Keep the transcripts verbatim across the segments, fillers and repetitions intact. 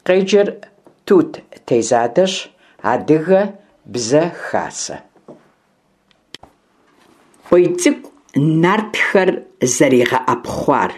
Къеджэр Тут тезадэщ, адыгэ бзэ хасэ. Къуей цӏыкӏу нартхэр зэригъэӏэпхъуар.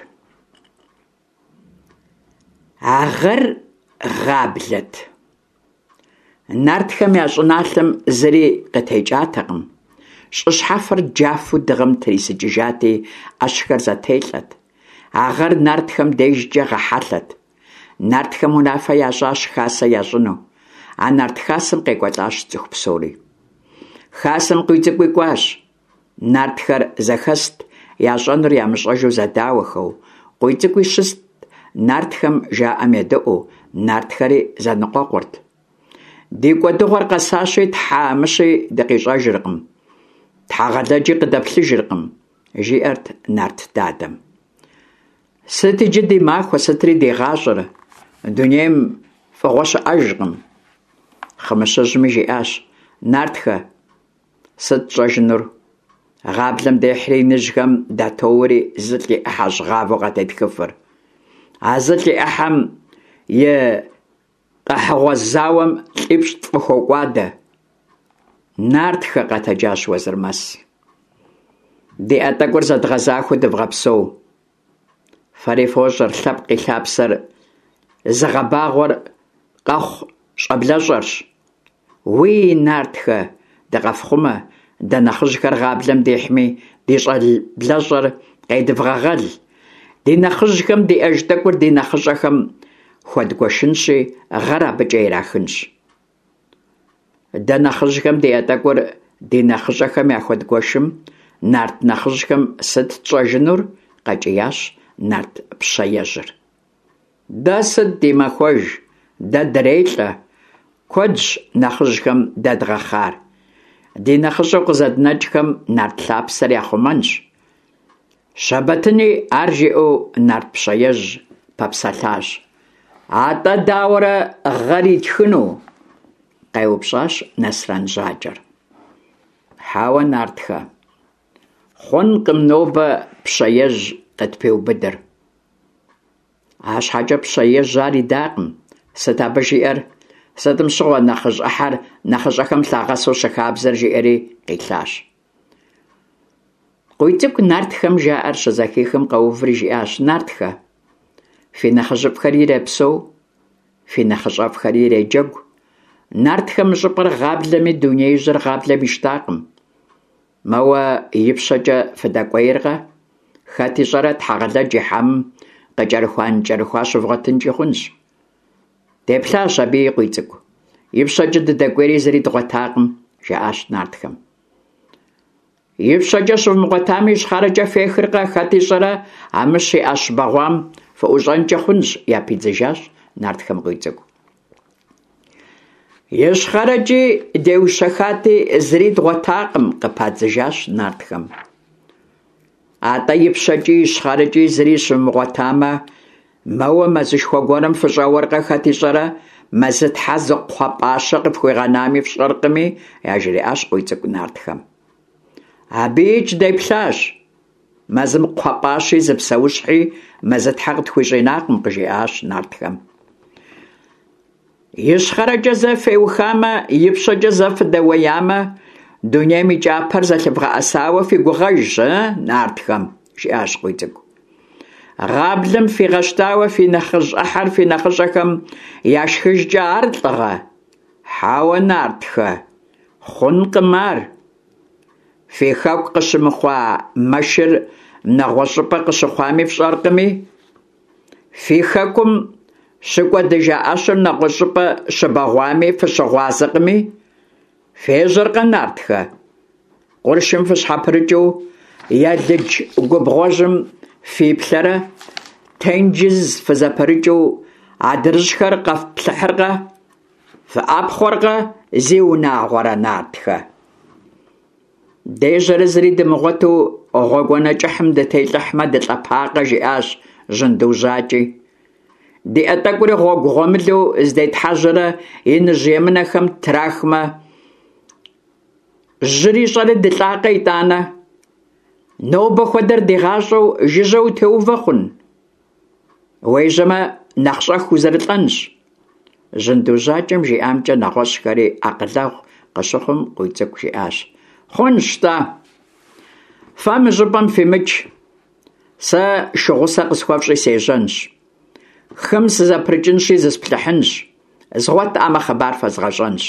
Агъэр гъаблэт. Нартхэм я щӏыналъэм зыри къытекӏатэкъым. ЩӀыщхьэфэр джафу дыгъэм трисыкӏыжати, ӏэщхэр зэтелъэт. Агъэр нартхэм дежкӏэ гъэхьэлъэт. Нартхэм унафэ ящӏащ хасэ ящӏыну. А нарт хасэм къекӏуэлӏащ цӏыху псори. Хасэм къуийцӏыкӏуи кӏуащ. Нартхэр зэхэст, ящӏэнур ямыщӏэжу зэдауэхэу. Къуийцӏыкӏуи щыст, нартхэм жаӏэм едыӏэу, нартхэри зэныкъуэкъурт. Ди кӏуэдыгъуэр къэсащи, тхьэ-мыщи дыкъищӏэжыркъым. Тхьэгъэлэджи къыдэплъыжыркъым, жиӏэрт нарт дадэм. Сыт иджы ди махуэ, сытри дегъащӏэр, дунейм фӏыгъуэ щыӏэжкъым. Хъымыщыжьми жиӏащ: нартхэ, сыт щӏэжынур? Гъаблэм дехьри иныжьхэм датоуэри зы лӏиӏыхьэщ гъавэу къатетхыфыр. А зы лӏиӏыхьэм и къэхьыгъуэ зауэм лӏипщӏ фӏыхуокӏуадэ. Нартхэ, къэтэджащ Уэзырмэс. Ди ӏэтӏэкӏур зэдгъэзахуэу дывгъэпсэу. Фэри фощӏэр, лъэпкъ илъапсэр зыгъэбагъуэр къэхъу щӏэблэщӏэрщ. Уи нартхэ, дыкъэфхъумэ, дэ нэхъыжьхэр гъаблэм дехьми, ди щӏэблэщӏэр къедывгъэгъэл. Ди нэхъыжьхэм диӏэж тӏэкӏур ди нэхъыщӏэхэм хуэдгуэшынщи, гъэр абыкӏэ ирахынщ. Дэ нэхъыжьхэм ди ӏэтӏэкӏур ди нэхъыщӏэхэм яхуэдгуэшым, нарт нэхъыжьхэм сыт тщӏэжынур? Къэкӏиящ нарт пщэежьыр. Дэ сыт димахуэж, дэ дрелӏэ, куэдщ нэхъыжьхэм дэдгъэхъар. Ди нэхъыщӏэу къызэднэкӏхэм нарт лъапсэр яхъумэнщ. Щабэтыни ар жиӏэу нарт пщэежь пэпсэлъащ. «Атӏэ дауэрэ гъэр итхыну?» къеупщӏащ Нэсрэн жьакӏэр. «Хьэуэ, нартхэ, хъункъым нобэ пщэежь къытпеубыдыр». А щхьэкӏэ пщэежьар идакъым. Сыт абы жиӏэр? Сытым щыгъуэ нэхъыжь ӏыхьэр нэхъыщӏэхэм лъагъэсэу щыхабзэр, жиӏэри къилъащ. Къуийцӏыкӏу нартхэм жаӏэр щызэхихым къэуври жиӏащ: «Нартхэ, фи нэхъыжьыфӏхэри ирепсэу, фи нэхъыщӏэфӏхэри иреджэгу. Нартхэм щӏыпӏэр гъаблэми, дунеижьыр гъаблэм иштакъым. Мэуэ ипщэкӏэ фыдэкӏуейркъэ? Хэт ищӏэрэ тхьэгъэлэдж ихьэм къыкӏэрыхуа-нкӏэрыхуа щывгъуэтынкӏи хъунщ». «Деплъащ абыи, Къуийцӏыкӏу. Ипщэкӏэ дыдэкӏуейри зыри дгъуэтакъым», жаӏащ нартхэм. «Ипщэкӏэ щывмыгъуэтами, ищхъэрэкӏэ фехыркъэ? Хэт ищӏэрэ а мыщ иӏэ щыбэгъуам фыӏущӏэнкӏэ хъунщ», япидзыжащ нартхэм Къуийцӏыкӏу. «Ищхъэрэкӏи деущэхати, зыри дгъуэтакъым», къыпадзыжащ нартхэм. «Атӏэ ипщэкӏи ищхъэрэкӏи зыри щымыгъуэтамэ, мэуэ мэзышхуэ гуэрым фыщӏэуэркъэ? Хэт ищӏэрэ мэзытхьэ зы кхъуэ пӏащэ къыпхуигъэнами, фщӏэркъыми», яжриӏащ Къуийцӏыкӏу нартхэм. «Абыикӏ деплъащ. Мэзым кхъуэ пӏащи зы псэущхьи мэзытхьэ къытхуищӏинакъым», къыжиӏащ нартхэм. «Ищхъэрэкӏэ зэ феухамэ, ипщэкӏэ зэ фыдэуеямэ, дунейм и кӏапэр зэлъывгъэӏэсауэ фигугъэж, нартхэм», жиӏащ Къуийцӏыкӏу. «Гъаблэм фигъэщтауэ фи нэхъыжь ӏыхьэр фи нэхъыщӏэхэм яшхыжкӏэ ар лӏыгъэ? Хьэуэ, нартхэ, хъункъым ар. Фи хэку къыщымыхъуа мэшыр нэгъуэщӏыпӏэ къыщыхъуами, фщӏэркъыми. Фи хэкум щыкӏуэдыжа ӏэщыр нэгъуэщӏыпӏэ щыбэгъуами, фыщыгъуазэкъыми. Фежьэркъэ, нартхэ? Къуршым фыщхьэпрыкӏыу елыдж губгъуэжьым фиплъэрэ, тенджыз фызэпэрыкӏыу адырыщхэр къэфплъыхьыркъэ? Фыӏэпхъуэркъэ, зи унагъуэрэ, нартхэ?» «Дежьэрэ зыри дымыгъуэту гъуэгуанэкӏыхьым дытелӏыхьмэ, дылӏэпакъэ», жиӏащ жьындuu жьакӏи. «Ди ӏэтӏэкӏури гъуэгу гъуэмылэу здетхьэжьэрэ иныжь емынэхэм трахмэ, жьыри щӏэри дылӏакъэ итӏанэ? Нобэ хуэдэр дигъащӏэу жыжьэ утеувэ хъун? Уежьэмэ, нэхъ щӏэх узэрылӏэнщ. Жьындужьакӏэм жиӏамкӏэ нэгъуэщӏхэри акъылэгъу къыщыхъум Къуй цӏыкӏу жиӏащ: «Хъунщ-тӏэ, фэ мы щӏыпӏэм фимыкӏ, сэ шыгъусэ къысхуэфщӏи сежьэнщ, хым сызэпрыкӏынщи зысплъыхьынщ, згъуэтӏамэ хъыбар фэзгъэщӏэнщ».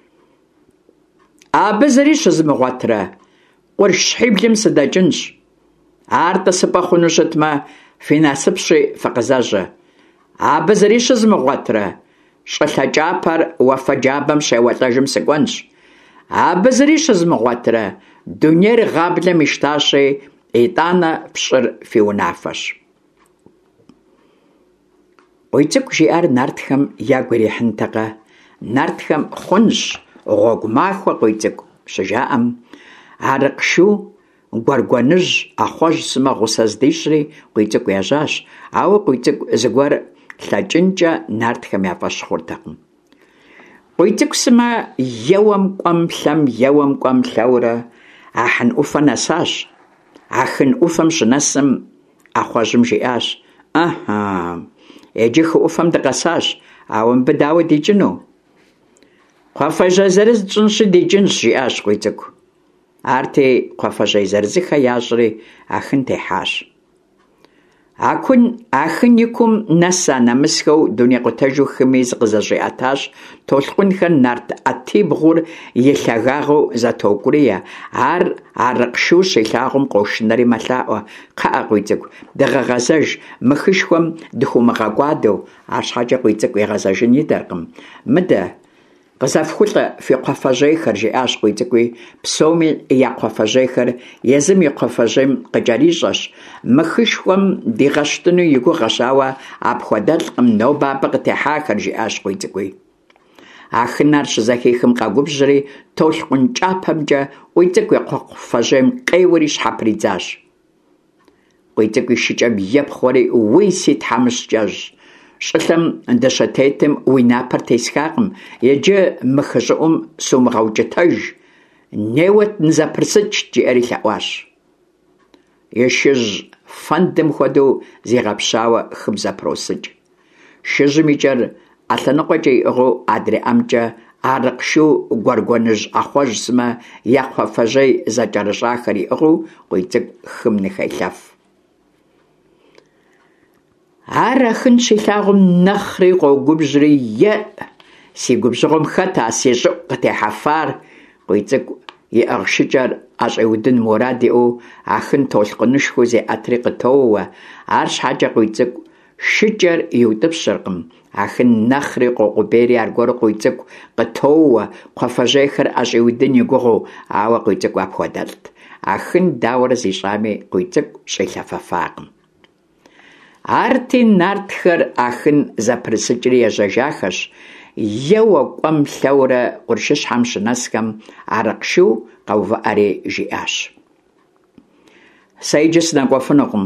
Абы зыри щызмыгъуэтрэ, къурш щхьиблым сыдэкӏынщ. Ар тӏысыпӏэ хъуну щытмэ, фи насыпщи фыкъызэжьэ. Абы зыри щызмыгъуэтрэ, щӏылъэ кӏапэр уафэ джабэм щеуэлӏэжым сыкӏуэнщ. Абы зыри щызмыгъуэтрэ, дунейр гъаблэм ищтащи, итӏанэ пщӏыр фи унафэщ. Къуй цӏыкӏу жиӏэр нартхэм ягу ирихьынтэкъэ. Нартхэм хъунщ гъуэгу махуэ Къуй цӏыкӏу щыжаӏэм, арыкъ-шу, гуэргуэныжь, ӏэхъуэж сымэ гъусэ здищӏри Къуй цӏыкӏу ежьащ, ауэ Къуй цӏыкӏу зыгуэр лъэкӏынкӏэ нартхэм яфӏэщ хъуртэкъым. Къуй цӏыкӏу сымэ еуэм кӏуэм плъэм еуэм кӏуэм лъэурэ а хын ӏуфэ нэсащ. А хын ӏуфэм щынэсым ӏэхъуэжьым жиӏащ: «Ӏэхьа, иджы хы ӏуфэм дыкъэсащ, ауэ мыбы дауэ дикӏыну?» «Кхъуафэжьей зырыз тщӏынщи дикӏынщ», жиӏащ Къуй цӏыкӏу. Арти кхъуафэжьей зырызыхэ ящӏри а хын техьащ. А хын и кум нэса нэмысхэу дуней къутэжу хыми зыкъызэщӏиӏэтащ толъкъунхэр нарт ӏэтибгъур и лъагагъэу зэтокӏурие, ар арыкъ-шу щилъагъум къошынэри мэлъаӏуэ: «Кхъыӏэ, Къуй цӏыкӏу, дыгъэгъэзэж, мыхышхуэм дыхумыгъэкӏуадэу», арщхьэкӏэ Къуй цӏыкӏу егъэзэжын идэркъым. «Мыдэ, къызэфхулӏэ фи кхъуафэжьейхэр», жиӏащ Къуй цӏыкӏуи. Псоми я кхъуафэжьейхэр езым и кхъуафэжьейм къыкӏэрищӏэщ. Мыхышхуэм дигъэщтыну и гугъэщ, ауэ апхуэдэлӏкъым, нобэ абы къытехьахэр, жиӏащ Къуй цӏыкӏуи. А хынэр щызэхихым къэгубжьри, толъкъун кӏапэмкӏэ Къуй цӏыкӏу и кхъуафэжьейм къеуэри щхьэ придзащ. Къуй цӏыкӏу и шыкӏэм епхъуэри: «Уи си тхьэмыщкӏэжь, щӏылъэм дыщытетым уи напэр тесхакъым, иджы мы хыщӏыӏум сумыгъэукӏытэж, неуэ нызэпрысыкӏ», жиӏэри лъэӏуащ. И шыжь фэндым хуэдэу зигъэпщауэ хым зэпросыкӏ. Шыжьым и кӏэр ӏэлъэныкъуэкӏэ иӏыгъыу адрыӏэмкӏэ арыкъ-шу гуэргуэныжь ӏэхъуэж сымэ я кхъуафэжьей зэкӏэрыщӏахэр иӏыгъыу Къуй цӏыкӏу хым ныхелъэф. Ар а хын щилъагъум нэхъри къогубжьри: «Е, си губжьыгъуэм хэта си щӏыӏу къытехьэфар?» Къуй цӏыкӏу иӏыгъ шыкӏэр ӏэщӏеудын мурад иӏэу а хын толъкъунышхуэу зеӏэтри къытоуэ. Ар щхьэкӏэ Къуй цӏыкӏу шыкӏэр иутӏыпщыркъым. А хын нэхъри къокъубейри аргуэру Къуй цӏыкӏу къытоуэ, кхъуафэжьейхэр ӏэщӏеудын и гугъэу, ауэ Къуй цӏыкӏу апхуэдэлът. А хын дауэрэ зищӏами Къуй цӏыкӏу щӏилъэфэфакъым. Арти нартхэр а хын зэпрысыкӏри ежьэжахэщ. Еуэ кӏуэм лъэурэ къуршыщхьэм щынэсхэм арыкъ-шу къэувыӏэри жиӏащ: «Сэ иджы сынэкӏуэфынукъым.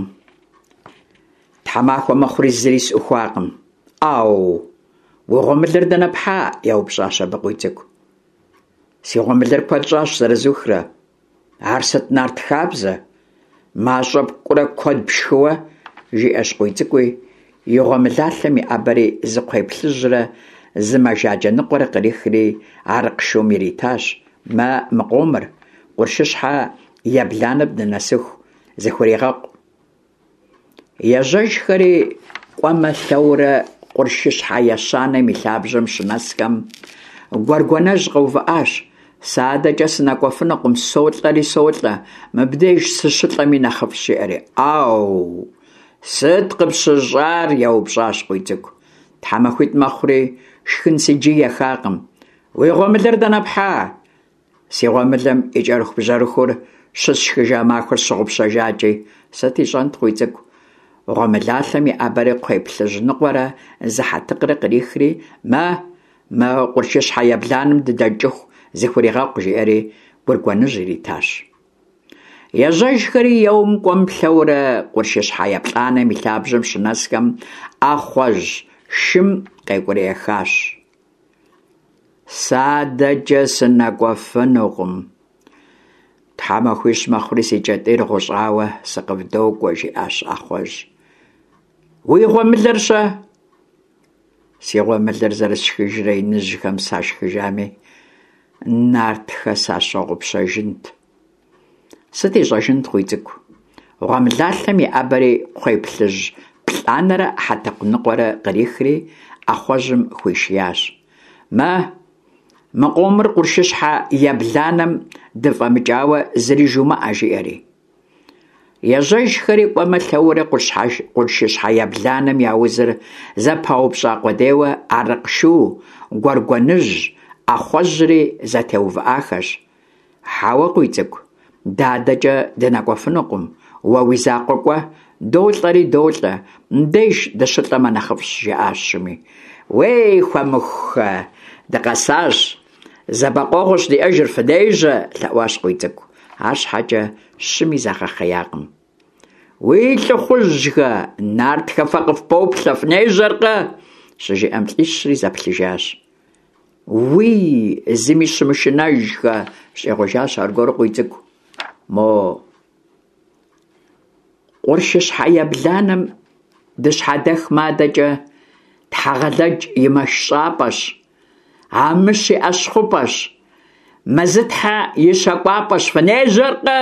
Тхьэмахуэ мэхъури зыри сӏухуакъым». «Ау, уи гъуэмылыр дэнэ пхьа?» яупщӏащ абы Къуй цӏыкӏу. «Си гъуэмылыр куэд щӏащ, зырызухрэ. Ар сыт нарт хабзэ, мащӏэ пкӏурэ куэд пшхыуэ», жиӏащ Къуй цӏыкӏуи. И гъуэмылалъэм и ӏэбэри зыкхъуейплъыжьрэ зы мэжаджэ ныкъуэрэ кърихри арыкъ-шум иритащ: «Мэ мыкъомыр, къуршыщхьэ ебланэ бдынэсыху, зыхуригъэкъу». Ежьэжхэри кӏуэмэ лъэурэ къуршыщхьэ ещанэм и лъабжьэм щынэсхэм гуэргуанэжь къэувыӏащ: «Сэ адэкӏэ сынэкӏуэфынукъым, солӏэри солӏэ, мыбдеж сыщылӏэми нэхъыфӏщ», жиӏэри. «Ау, сыт къыпщыщӏар?» яупщӏащ Къуй цӏыкӏу. «Тхьэмахуитӏ мэхъури шхын си джы ехакъым». «Уи гъуэмылыр дэнэ пхьа?» «Си гъуэмылым и кӏэрыхубжьэрыхур щысшхыжа махуэр сщыгъупщэжакӏи». Сыт ищӏэнт Къуй цӏыкӏу? Гъуэмылалъэм и ӏэбэри кхъуейплъыжь ныкъуэрэ зыхьэтыкърэ кърихри: «Мэ, мэ къуршыщхьэ ебланым дыдэкӏыху, зыхуригъэкъу», жиӏэри гуэргуаныжь иритащ. Ежьэжхэри еуэм кӏуэм плъэурэ къуршыщхьэ еплӏанэм и лъабжьэм щынэсхэм ӏэхъуэж шым къекӏуреихащ: «Сэ адэкӏэ сынэкӏуэфынукъым. Тхьэмахуищ мэхъури си кӏэтӏийр гъущӏауэ сыкъывдокӏуэ», жиӏащ ӏэхъуэж. «Уи гъуэмылыр-щэ?» Си гъуэмылыр зэрысшхыжрэ иныжьхэм сашхыжами, нартхэ сащогъупщэжынт. Сыт ищӀэжынт гъуи цӀыкӀу? Гъуэмылалъэм и Ӏэбэри кхъуейплъыжь плӀанэрэ хьэтыкъуныкъуэрэ кърихри Ӏэхъуэжьым хуишиящ. Мэ, мы къомыр къуршыщхьэ ебланэм дыфӀэмыкӀауэ зыри жумыӀэ, жиӀэри. Ежьэжхэри кӀуэмэ лъэуэрэ къуршыщхьэ ебланэм я узыр зэпаупщӀа къудейуэ арыкъ-шу, гуэргуэныжь, Ӏэхъуэжьри зэтеувыӀахэщ. Хьэуэ къуи цӀыкӀу, дадэкӀэ дынэкӀуэфынукъым. Уэ уи закъуэ кӀуэ, долӀэри долӀэ, мыбдеж дыщылӀэмэ нэхъыфӀщ, жиӀащ щыми. Уей, хуэмыхухэ, дыкъэсащ, зэбэкъуэгъущ диӀэжыр, фыдежьэ, лъэӀуащ къуи цӀыкӀу. АрщхьэкӀэ щыми загъэхъеякъым. Уи лӀыхъужьхэ, нартхэ фэ къыфпоплъэ, фынежьэркъэ? ЩыжиӀэм лӀищри зэплъыжащ. Уи, зыми щымышынэжхэ, щӀегъуэжащ аргуэру къуи цӀыкӀу. Мо къуршыщхьэ ебланэм дыщхьэдэх мадэкӀэ тхьэгъэлэкӀ и мэш щӀапӀэщ, амыщ и ӀэщхъупӀэщ, мэзытхьэ и щакӀуапӀэщ, фынежьэркъэ?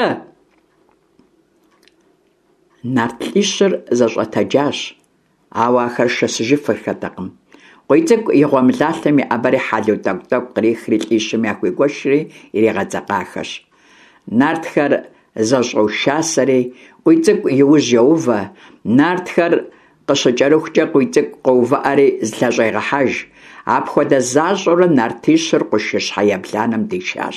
Нарт лӀищыр зэщӀэтэджащ, ауэ ахэр шэсыжыфырхэтэкъым. Къуи цӀыкӀу и гъуэмылалъэм и Ӏэбэри хьэлыу тӀэкӀу-тӀэкӀу кърихри лӀищым яхуигуэшри иригъэдзэкъахэщ. Нартхэр зэщӀэушасэри, къуи цӀыкӀу иужь йоувэ, нартхэр къыщыкӀэрыхукӀэ къуи цӀыкӀу къоувыӀэри злъэщӀегъэхьэж. Апхуэдэ защӀэурэ нартищыр къуршыщхьэ ебланэм дишащ.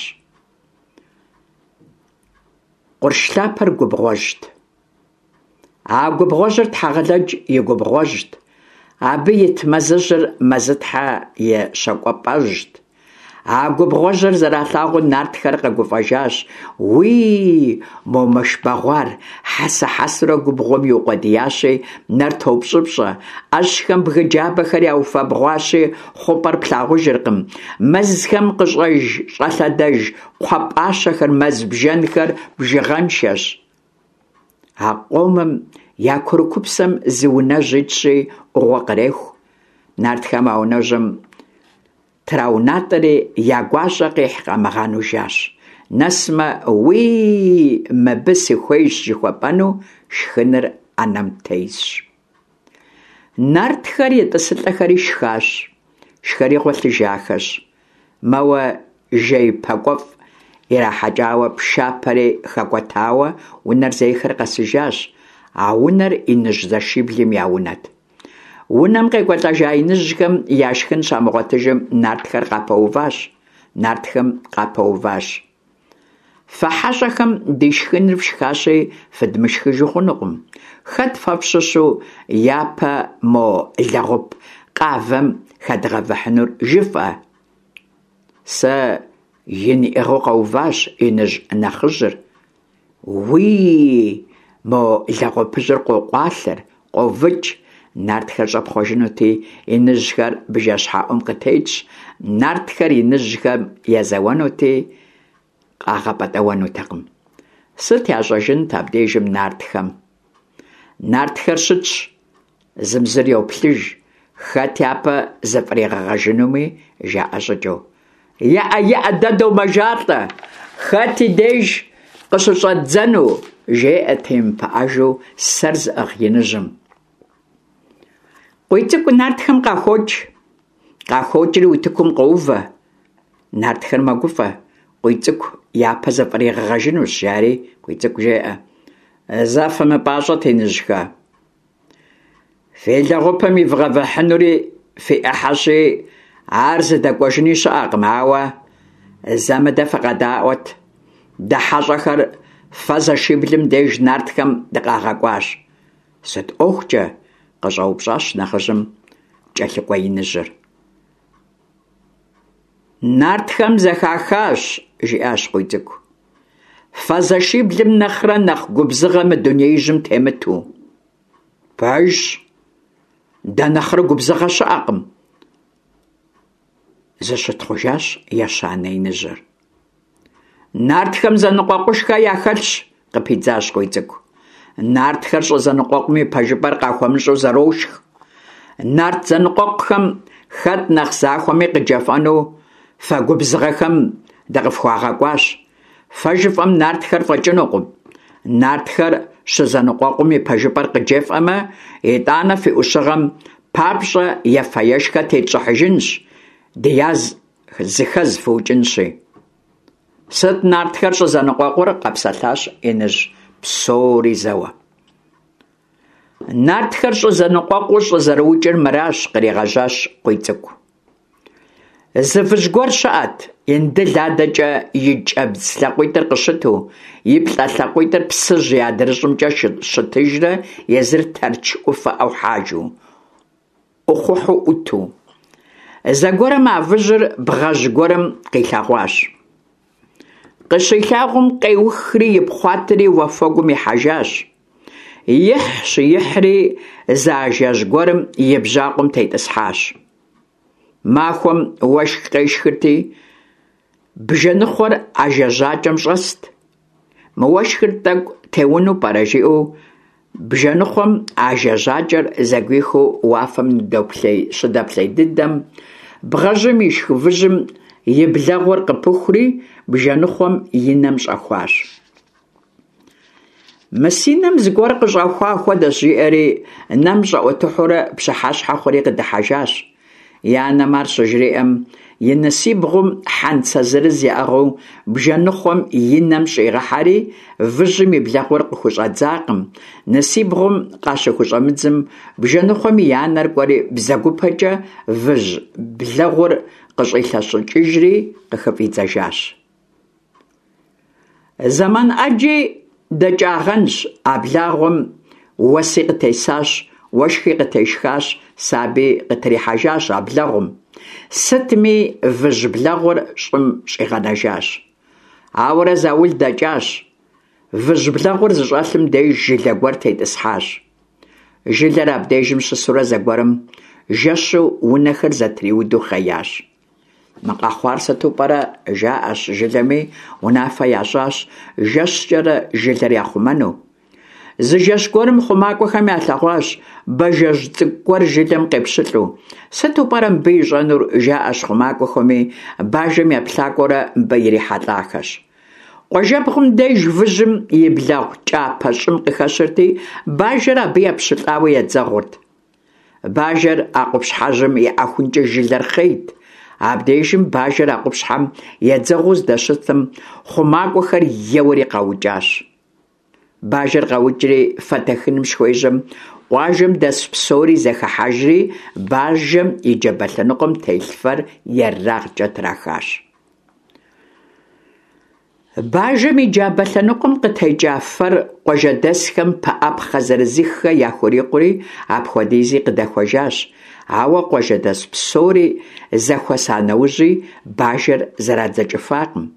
Къурш лъапэр губгъуэжт. А губгъуэжьыр тхьэгъэлэкӀ и губгъуэжт. Абы ит мэзыжьыр мэзытхьэ и щакӀуэпӀэжт. А губгъуэжьыр зэралъагъуу нартхэр къэгуфӀэжащ. Уи, мо мэшбэгъуар хьэсэ-хьэсурэ губгъуэм иукъуэдиящи, нэр топщӀыпщӀэ. Ӏэщхэм бгыджабэхэр яуфэбгъуащи, хъупӀэр плъагъужыркъым. Мэзхэм къыщӀэж щӀэлъэдэж кхъуэпӀащэхэр, мэз бжэнхэр бжыгъэншэщ. А къомым я курыкупсэм зы унэжь итщи, Ӏугъуэ къреху. Нартхэм а унэжьым траунатӀэри я гуащӀэ къихь къэмыгъэнужащ. Нэсмэ, уи, мыбы сыхуейщ жыхуэпӀэну, шхыныр Ӏэнэм тезщ. Нартхэр итӀысылӀэхэри шхащ, шхэри гъуэлъыжахэщ. Мэуэ жей пэкӀуэфӀ ирахьэкӀауэ пшапэри хэкӀуэтауэ унэр зейхэр къэсыжащ. А унэр иныжь зэшиблым я унэт. Унэм къекӀуэлӀэжа иныжьхэм я шхын щамыгъуэтыжым нартхэр къапэуващ. Нартхэм къапэуващ. Фэ хьэщӀэхэм ди шхыныр фшхащи, фыдмышхыжу хъунукъым. Хэт фэфщыщу япэ мо лэгъупь къавэм хэдгъэвыхьынур жыфӀэ? Сэ иниӀыгъыу къэуващ иныжь нэхъыжьыр. Уи, мо лэгъупыжьыр къокъуалъэр, къовыкӀ. Нартхэр щӀэпхъуэжынути, иныжьхэр бжэщхьэӀум къытекӀщ. Нартхэр иныжьхэм езэуэнути, къагъэпӀэтӀэуэнутэкъым. Сыт ящӀэжынт абдежым нартхэм? Нартхэр щытщ, зымызыр йоплъыж, хэт япэ зыфӀригъэгъэжынуми, жаӀэ щӀыкӀэу. ЕӀэ, еӀэ, дэ домэжалӀэ, хэт и деж къыщыщӀэддзэну, жеӀэ темпыӀэжу сэр зыӀыгъ иныжьым. Къуи цӀыкӀу нартхэм къахокӀ, къахокӀри утыкум къоувэ. Нартхэр мэгуфӀэ, къуи цӀыкӀу япэ зыфӀригъэгъэжынущ, жари къуи цӀыкӀу жеӀэ. ЗэфымыпӀащӀэт иныжьхэ. Фи лэгъупэм ивгъэвыхьынури фиӀыхьэщи, ар зыдэкӀуэжыни щыӀэкъым, ауэ зэмыдэ фыкъэдаӀуэт. ДыхьэщӀэхэр фэ зэшиблым деж нартхэм дыкъагъэкӀуащ. Сыт ӀуэхукӀэ? КъыщӀэупщӀащ нэхъыжьым кӀэлъыкӀуэ иныжьыр. Нартхэм зэхахащ, жиӀащ къуи цӀыкӀу. Фэ зэшиблым нэхърэ нэхъ губзыгъэ мы дунеижьым темыту. Пэжщ, дэ нэхърэ губзыгъэ щыӀэкъым. Зыщытхъужащ ещанэ иныжьыр. Нартхэм зэныкъуэкъушхэ яхэлъщ, къыпидзащ къуи цӀыкӀу. Нартхэр щӀы зэныкъуэкъуми пэжыпӀэр къахуэмыщӀу зэрошх. Нарт зэныкъуэкъухэм хэт нэхъ захуэми къыджэфӀэну фэгубзыгъэхэм дакъыфхуагъэкӀуащ. Фэ жыфӀэм нартхэр фӀэкӀынукъым. Нартхэр щызэныкъуэкъум и пэжыпӀэр къыджефӀэмэ, итӀанэ фи Ӏущыгъэм папщӀэ ефэ-ешхэ тетщӀыхьыжынщ, диаз зыхэз фыукӀынщи. Сыт нартхэр щӀызэныкъуэкъур? Къэпсэлъащ иныжь псори зэуэ. Нартхэр щӀызэныкъуэкъуу щӀызэрыукӀыр мыращ, къригъэжьащ Къуийцӏыкӏу. Зы фыжь гуэр щыӀэт, Индыл адэкӀэ и кӀэбдз лъакъуитӀыр къыщыту, и плӀэ лъакъуитӀыр псыжь и адырыщӀымкӀэ щытыжрэ, езыр тэрч ӀуфэӀэу хьажу, Ӏухъухьу Ӏуту. Зэгуэрым а выжьыр бгъэжь гуэрым къилъэгъуащ. Къыщилъагъум къеухри ипхъуатри уафэгум ихьэжащ. Ихьщ, ихьри зы ажэжь гуэрым и бжьакъуэм тетӀысхьащ. Махуэм уэшх къешхырти, бжэныхъуэр ажэжьакӀэм щӀэст. Мы уэшхыр тӀэкӀу теуну пӀэрэ жиӀэу, бжэныхъуэм ажэжьакӀэр зэгуихыу уафэм щыдэплъей дыдэм, бгъэжьым ишх выжьым и блэгъуэр къыпыхури, бжэныхъуэм и нэм щӀэхуащ. Мы си нэм зыгуэр къыщӀэхуа хуэдэщ жиӀэри, нэм щӀэӀуэтыхьурэ пщыхьэщхьэ хъури къыдыхьэжащ. И анэм ар щыжриӀэм, и насибгъум хьэнцэ зырыз яӀыгъыу бжэныхъуэм и нэм щӀигъыхьэри, выжьым и блэгъуэр къыхущӀэдзакъым. Насибгъум къащыхущӀэмыдзым, бжэныхъуэм и анэр кӀуэри бзэгупэкӀэ выжь блэгъур къыщӀилъэщӀыкӀыжри къыхыфӀидзэжащ. Зэман Ӏэджи дэкӀагъэнщ, аблагъуэм уэси къытесащ, уэшхи къытешхащ, саби къытрихьэжащ аблагъуэм. Сытми выжь блэгъур щӀым щӀигъэнэжащ. Ауэрэ заул дэкӀащ. Выжь блэгъур зыщӀэлъым деж жылэ гуэр тетӀысхьащ. Жылэр абдежым щысурэ зэгуэрым жэщу унэхэр зэтриуду хъеящ. Мы къэхъуар сыту пӀэрэ? ЖаӀэщ, жылэми унафэ ящӀащ, жэщкӀэрэ жылэр яхъумэну. Зы жэщ гуэрым хъумакӀуэхэм ялъэгъуащ, бажэжь цӀыкӀу гуэр жылэм къепщылӀу. Сыту пӀэрэ мыбы ищӀэнур? ЖаӀэщ хъумакӀуэхэми, бажэм еплъакӀуэрэ мыбы ирихьэлӀахэщ. Къуажэбгъум деж выжьым и блэгъу кӀапэ щӀым къыхэщырти, бажэр абы епщылӀауэ едзэгъурт. Бажэр а къупщхьэжьым и ӀэхункӀэ жылэр хъейт. Абдежым бажэр а къупщхьэм едзэгъуу здэщытым, хъумакӀуэхэр еуэри къэукӀащ. Бажэр къэукӀри фэтэхыным щхуежьэм, къуажэм дэс псори зэхыхьэжри, бажэм и джабэлъэныкъуэм телъ фэр ерагъкӀэ трахащ. Бажэм и джабэлъэныкъуэм къытекӀа фэр къуажэдэсхэм пыӀэпхъэ зэрызиххэ яхурикъури, апхуэдизи къыдэхуэжащ. Ауэ къуажэдэс псори зэхуэса нэужьи, бажэр зэрадзэкӀыфакъым.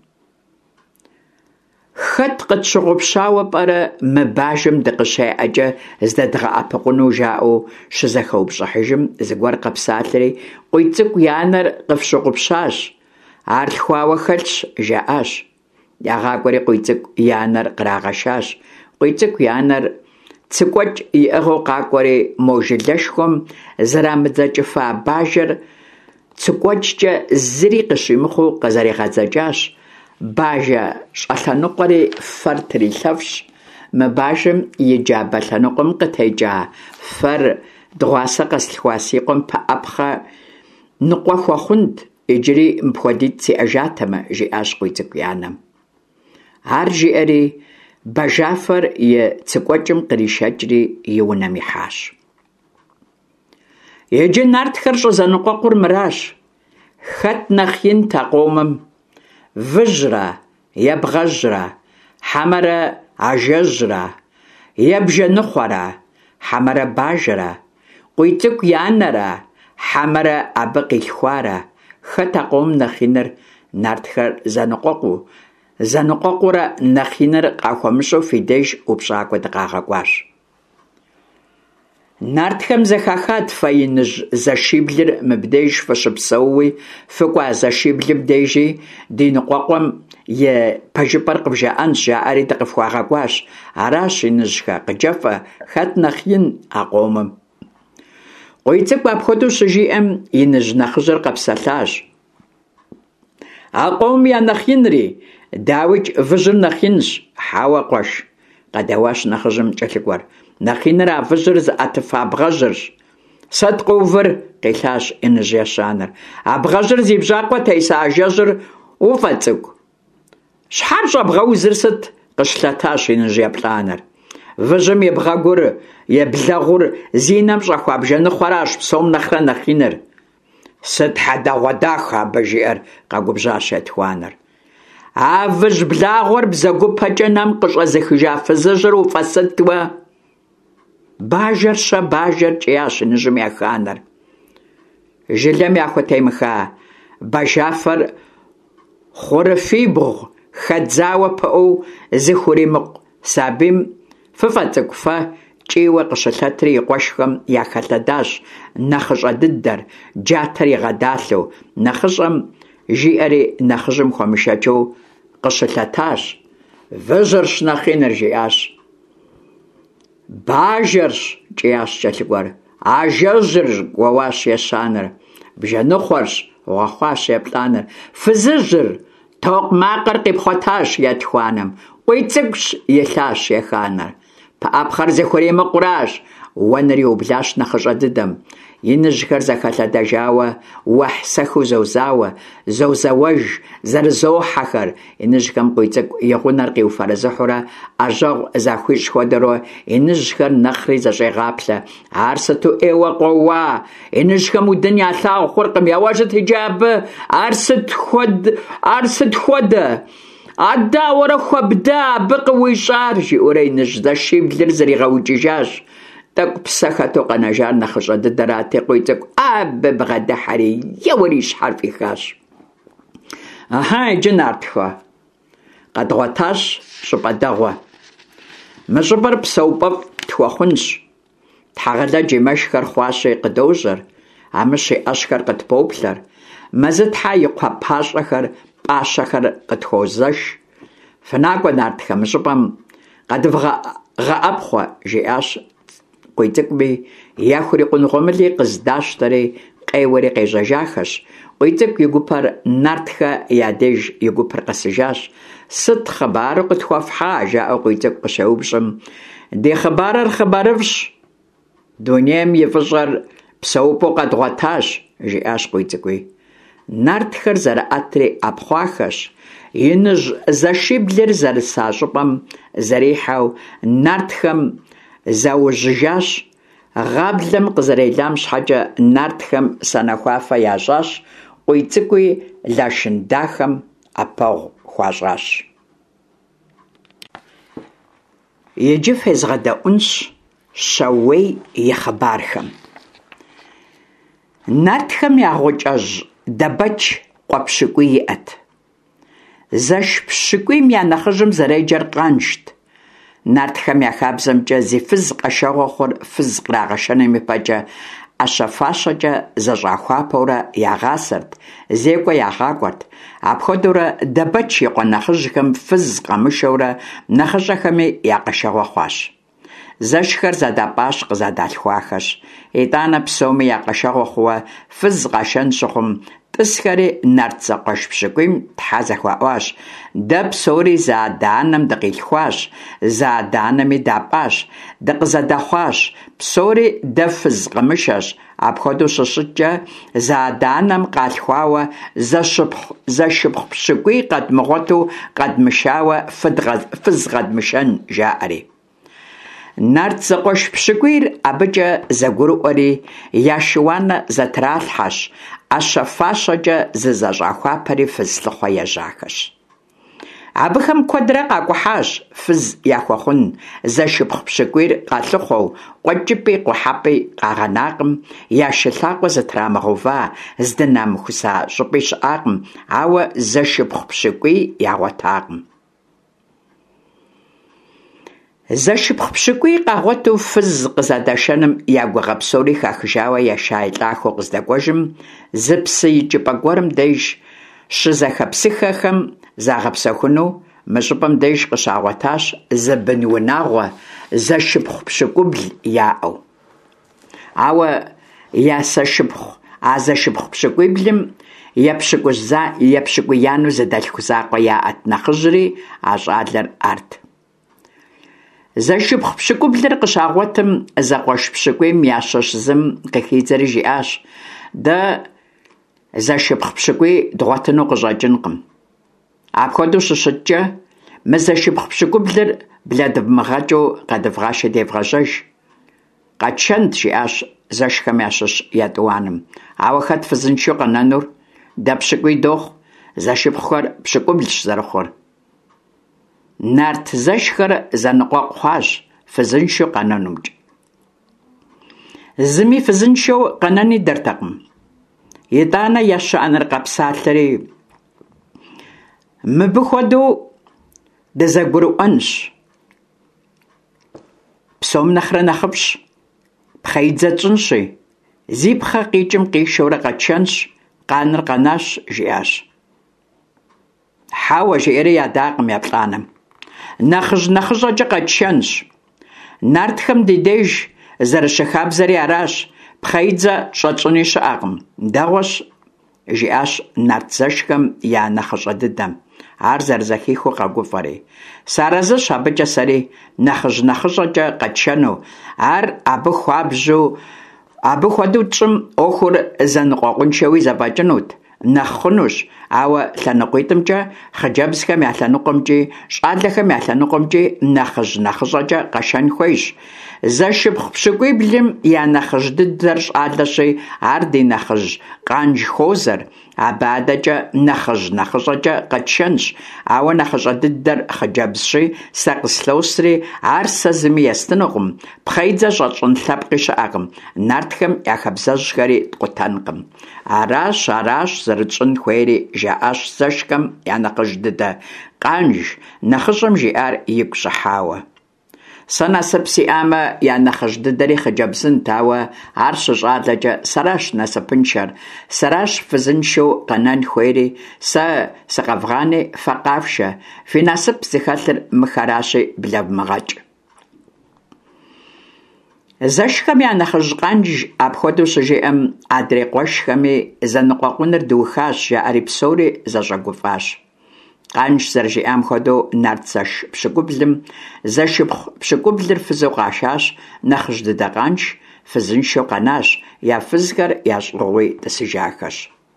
Хэт къытщыгъупщауэ пӀэрэ мы бажэм дыкъыщеӀэкӀэ здэдгъэӀэпыкъуну жаӀэу щызэхэупщӀыхьыжым, зыгуэр къэпсалъэри, Къуийцӏыкӏу и анэр къыфщыгъупщащ. Ар лъхуауэ хэлъщ, жаӀащ. ЯгъакӀуэри Къуийцӏыкӏу и анэр кърагъэшащ. Къуийцӏыкӏу и анэр цыкӀуэкӀ иӀыгъыу къакӀуэри, мо жылэшхуэм зэрамыдзэкӀыфа бажэр цыкӀуэкӀкӀэ зыри къыщимыхъуу къызэригъэдзэкӀащ. Бажэ щӀэлъэныкъуэри фэр трилъэфщ. Мы бажэм и джабэ лъэныкъуэм къытекӀа фэр дыгъуасэ къэслъхуа си къуэм пыӀэпхъэ ныкъуэ хуэхъунт, иджыри мыпхуэдитӀ сиӀэжатэмэ, жиӀащ Къуийцӏыкӏу и анэм. Ар жиӀэри, бажафэр и цыкӀуэкӀым къришэкӀри и унэм ихьащ. Иджы нартхэр щӀызэныкъуэкъур мыращ. Хэт нэхъ инт а къомым? Выжьрэ е бгъэжьрэ, хьэмэрэ ажэжьрэ, е бжэныхъуэрэ, хьэмэрэ бажэрэ, Къуийцӏыкӏу и анэрэ, хьэмэрэ абы къилъхуарэ? Хэт а къомым нэхъ иныр? Нартхэр зэныкъуэкъуу. Зэныкъуэкъуурэ нэхъ иныр къахуэмыщӀэу фи деж упщӀакӀуэ дыкъагъэкӀуащ. Нартхэм зэхахат фэ иныжь зэшиблыр мыбдеж фыщыпсэууи, фыкӀуа зэшиблым дежи ди ныкъуэкъуэм и пэжыпӀэр къывжаӀэнщ, жаӀэри дыкъыфхуагъэкӀуащ. Аращ, иныжьхэ, къыджэфӀэ, хэт нэхъ ин а къомым? Къуейцӏыкӏу апхуэдэу щыжиӏэм иныжь нэхъыжьыр къэпсэлъащ. А къомым я нэхъ инри, дауичӏ выжьыр нэхъ инщ, хьауэ къуэш, къэдэуащ нэхъыжьым кӏэлъыкӏуэр. Нэхъ иныр а выжьыр зыӏэтыфа бгъэжьырщ. Сэ ткъыувыр, къилъащ иныжь ещанэр. А бгъэжьыр зи бжьакъуэ теса ажэжьыр уфӏэ цӏыкӏу. Щхьэр щӏэбгъэузыр сыт? Къыщылъэтащ иныжь еплӏанэр. Выжьым и бгъэгур, еблэгъур зи нэм щӏэхуа бжэныхъуэращ псом нэхърэ нэхъ иныр. Сыт хьэдэгъуэдах абы жиӏэр, къэгубжьащ етхуанэр. А выжь благъуэр бзэгупэкӏэ нэм къыщӏэзыхыжа фызыжьыр уфӏэ сытуэ? Бажэр-щэ, бажэр, кӏиящ иныжьым еханэр. Жылэм яхуэтемыха бажафэр хъурыфибгъу хэдзауэ пыӏэу зыхуримыкъу сабийм фыфӏэцӏыкӏу фэ кӏийуэ къыщылъэтри и къуэшхэм яхэлъэдащ нэхъыщӏэ дыдэр, джатэр игъэдалъэу, нэхъыщӏэм жиӏэри нэхъыжьым хуэмышэчу къыщылъэтащ. Выжьырщ нэхъ иныр, жиӏащ. Бажэрщ, кӏиящ кӏэлъыкӏуэр. Ажэжьыр, гуэуащ ещанэр. Бжэныхъуэрщ, гъуэхъуащ еплӏанэр. Фызыжьыр, токъумакъыр къипхъуэтащ етхуанэм. Къуейцӏыкӏущ, илъащ еханэр. Пыӏэпхъэр зыхуримыкъуращ, уэныр иублащ нэхъыщӏэ дыдэм. Иныжьхэр зэхэлъэдэжауэ уэхь сэхыу зэузауэ, зозэуэж, зэрызохьэхэр. Иныжьхэм къуейцӏыкӏу и гъунэр къиуфэрызыхьурэ, ӏэжьэгъу захуищӏ хуэдэу иныжьхэр нэхъри зэщӏегъаплъэ. Ар сыту ӏейуэ къоуа! Иныжьхэм удын ялъагъу хъуркъым. Яуэжьыт иджы абы! Ар сыт хуэдэ? Ар сыт хуэдэ? Адауэрэ хуэбда абы къыуищӏар, жиӏэурэ иныжь зэшиблыр зригъэукӏыжащ. Тӏэкӏу псэ хэту къэнэжар нэхъыщӏэ дыдэрати, къуейцӏыкӏу абы бгъэдыхьэри еуэри щхьэр фӏихащ. Ахьа, иджы нартхэ. Къэдгъуэтащ щӏыпӏэ дэгъуэ. Мы щӏыпӏэр псэупӏэфӏ тхуэхъунщ. Тхьэгъэлэдж и мэшхэр хъуащи къыдожьэр, амыщ и ӏэщхэр къытпоплъэр, мэзытхьэ и кхъуэ пащӏэхэр, пӏащэхэр къытхозэш. Фынакӏуэ, нартхэ, мы щӏыпӏэм къэдывгъэӏэпхъуэ, жиӏащ къуейцӏыкӏуми. Ехури къунгъуэмыли къыздащтэри, къеуэри къежьэжахэщ. Къуейцӏыкӏу и гупэр нартхэ я деж и гупыр къэсыжащ. Сыт хъыбару къытхуэфхьа? Жаӏэу къуейцӏыкӏу къыщеупщӏым. Ди хъыбарыр хъыбарыфӏщ. Дунейм и фӏыщӏэр псэупӏэу къэдгъуэтащ, жиӏащ къуейцӏыкӏуи. Нартхэр зэрыӏэтри ӏэпхъуахэщ. Иныжь зэшиблыр зэрыса щӏыпӏэм зэрихьэу нартхэм заужьыжащ. Гъаблэм къызэрелам щхьэкӏэ нартхэм сэнэхуафэ ящӏащ. Къуейцӏыкӏуи лашын дахэм ӏэпэгъу хуащӏащ. Иджы фезгъэдэӏунщ Щауей и хъыбархэм. Нартхэм ягъукӏэжь дэбэч къуэпщыкӏуй иӏэт. Зэш пщыкӏуийм я нэхъыжьым зэреджэр къанжт. Нартхэм я хабзэмкӏэ зи фыз къэшэгъуэ хъур фыз кърагъэшэным ипэкӏэ ӏэщэфащэкӏэ зэщӏахуапэурэ ягъасэрт, зекӏуэ ягъакӏуэрт. Апхуэдэурэ дэбэч и къуэ нэхъыжьхэм фыз къэмышэурэ нэхъыщӏэхэми я къэшэгъуэ хъуащ. Зэшхэр задапӏащ, къызадалъхуахэщ. Итӏанэ псоми я къэшэгъуэ хъууэ фыз къэшэн щыхъум, тӏысхэри нарт зэкъуэш пщыкӏуийм тхьэ зэхуаӏуащ. Дэ псори зы адэ-анэм дыкъилъхуащ, зы адэ-анэми дапӏащ, дыкъызэдэхъуащ. Псори дэ фыз къымышэщ. Апхуэдэу щыщӏыкӏэ, зы адэ-анэм къалъхуауэ зэшыпхъу пщыкӏуий къэдмыгъуэту къэдмышауэ фыз къэдмышэн жаӏэри. Нарт зэкъуэш пщыкӏуийр абыкӏэ зэгурыӏуэри я шыуанэ зэтралъхьэщ. Ӏэщэфащэкӏэ зызэщӏахуапэри фыз лӏыхъуэ ежьахэщ. Абыхэм куэдрэ къакӏухьащ фыз яхуэхъун. Зэшыпхъу пщыкӏуийр къалъыхъуэу, къуэкӏыпӏи къухьэпӏи къагъэнакъым. Я шылъакъуэ зэтрамыгъува, здынамыхуса щӏыпӏи щыӏакъым, ауэ зэшыпхъу пщыкӏуий ягъуэтакъым. Зэшыпхъу пщыкӏуий къагъуэту фыз къызэдэшэным я гугъэ псори хахыжауэ еша илӏахуэу къыздакӏуэжым, зы псы икӏыпӏэ гуэрым деж щызэхэпсыхэхэм загъэпсэхуну мы щӏыпӏэм деж къыщагъуэтащ зы бын унагъуэ зэшыпхъу пщыкӏубл яӏэу. Ауэ я сэшыпхъу, а зэшыпхъу пщыкӏуиблым епщыкӏуияну зэдэлъху закъуэ яӏэт нэхъыжьри, а щӏалэр арт. Зэшыпхъу пщыкӏублыр къыщагъуэтым, зэкъуэш пщыкӏуийм ящэщ зым къыхидзэри жиӏащ: «Дэ зэшыпхъу пщыкӏуий дгъуэтыну къыщӏэкӏынкъым». Апхуэдэу щыщыткӏэ, мы зэшыпхъу пщыкӏублыр блэдывмыгъэкӏыу къэдывгъашэ девгъэщӏэж. «Къэтшэнт», жиӏащ зэшхэм ящыщ ятӏуаным. Ауэ хэт фызыншэу къэнэнур? Дэ пщыкӏуий дохъу, зэшыпхъухэр пщыкӏублщ зэрыхъур. Нарт зэшхэр зэныкъуэкъу хъуащ фызыншэу къэнэнумкӏэ. Зыми фызыншэу къэнэн идэртэкъым. ИтӀанэ ещыӀэныр къэпсалъэри: «Мыбы хуэдэу дызэгурыӀуэнщ. Псом нэхърэ нэхъыфӀщ. Пхъэидзэ тщӀынщи. Зи пхъэ къикӀым къишэурэ къэтшэнщ. Къанэр къэнащ», жиӀащ. «Хьэуэ», жиӀэри ядакъым яплӀанэм. «Нэхъыжь-нэхъыщӀэкӀэ къэтшэнщ. Нартхэм ди деж зэрыщыхабзэри аращ. Пхъэидзэ щӀэтщӀыни щыӀэкъым. Дэгъуэщ», жиӀащ нарт зэшхэм я нэхъыщӀэ дыдэм. Ар зэрызэхихыу къэгуфӀэри: «Сыарэзыщ абыкӀэ сэри нэхъыжь-нэхъыщӀэкӀэ къэтшэну. Ар абы хуабжьу, абы хуэдэу тщӀым Ӏуэхур зэныкъуэкъуншэуи зэфӀэкӀынут. Нэхъ хъунущ, ауэ лъэныкъуитӀымкӀэ, хъыджэбзхэм я лъэныкъуэмкӀи, щӀалэхэм я лъэныкъуэмкӀи нэхъыжь-нэхъыщӀэкӀэ къэшэн хуейщ. Зэшыпхъу пщыкӏуиблым я нэхъыжь дыдэр щӀалэщи, ар ди нэхъыжь къанж хозэр. Абы адэкӀэ нэхъыжь-нэхъыщӀэкӀэ къэтшэнщ. Ауэ нэхъыщӀэ дыдэр хъыджэбзщи, сэ къыслъосри, ар сэ зыми естынукъым. Пхъэидзэ щӀэтщӀын лъэпкъи щыӀэкъым. Нартхэм яхэбзэжьхэри ткъутэнкъым. Аращ, аращ зэрытщӀын хуейри», жаӀащ зэшхэм я нэхъыжь дыдэ. «Къанж», нэхъыщӀэм жиӀар игу щӀыхьауэ. Сэ насып сиӀамэ, я нэхъыжь дыдэри хъыджэбзынт, ауэ ар щыщӀалэкӀэ сэращ насыпыншэр. Сэращ фызыншэу къэнэн хуейри. Сэ сыкъэвгъани, фэ къафшэ. Фи насып зыхэлъыр мыхэращи, блэвмыгъэкӀ. Зэшхэм я нэхъыжь къанж апхуэдэу щыжиӀэм, адрей къуэшхэми зэныкъуэкъуныр дыухащ, жаӀэри псори зэщӀэгуфӀащ. Къанж зэрыжиӀам хуэдэу нарт зэш пщыкӏублым зэшыпхъу пщыкӏублыр фызэу къашащ. Нэхъыжь дыдэ къанж фызыншэу къэнащ. Я фызхэр ящӀыгъуи тӀысыжахэщ.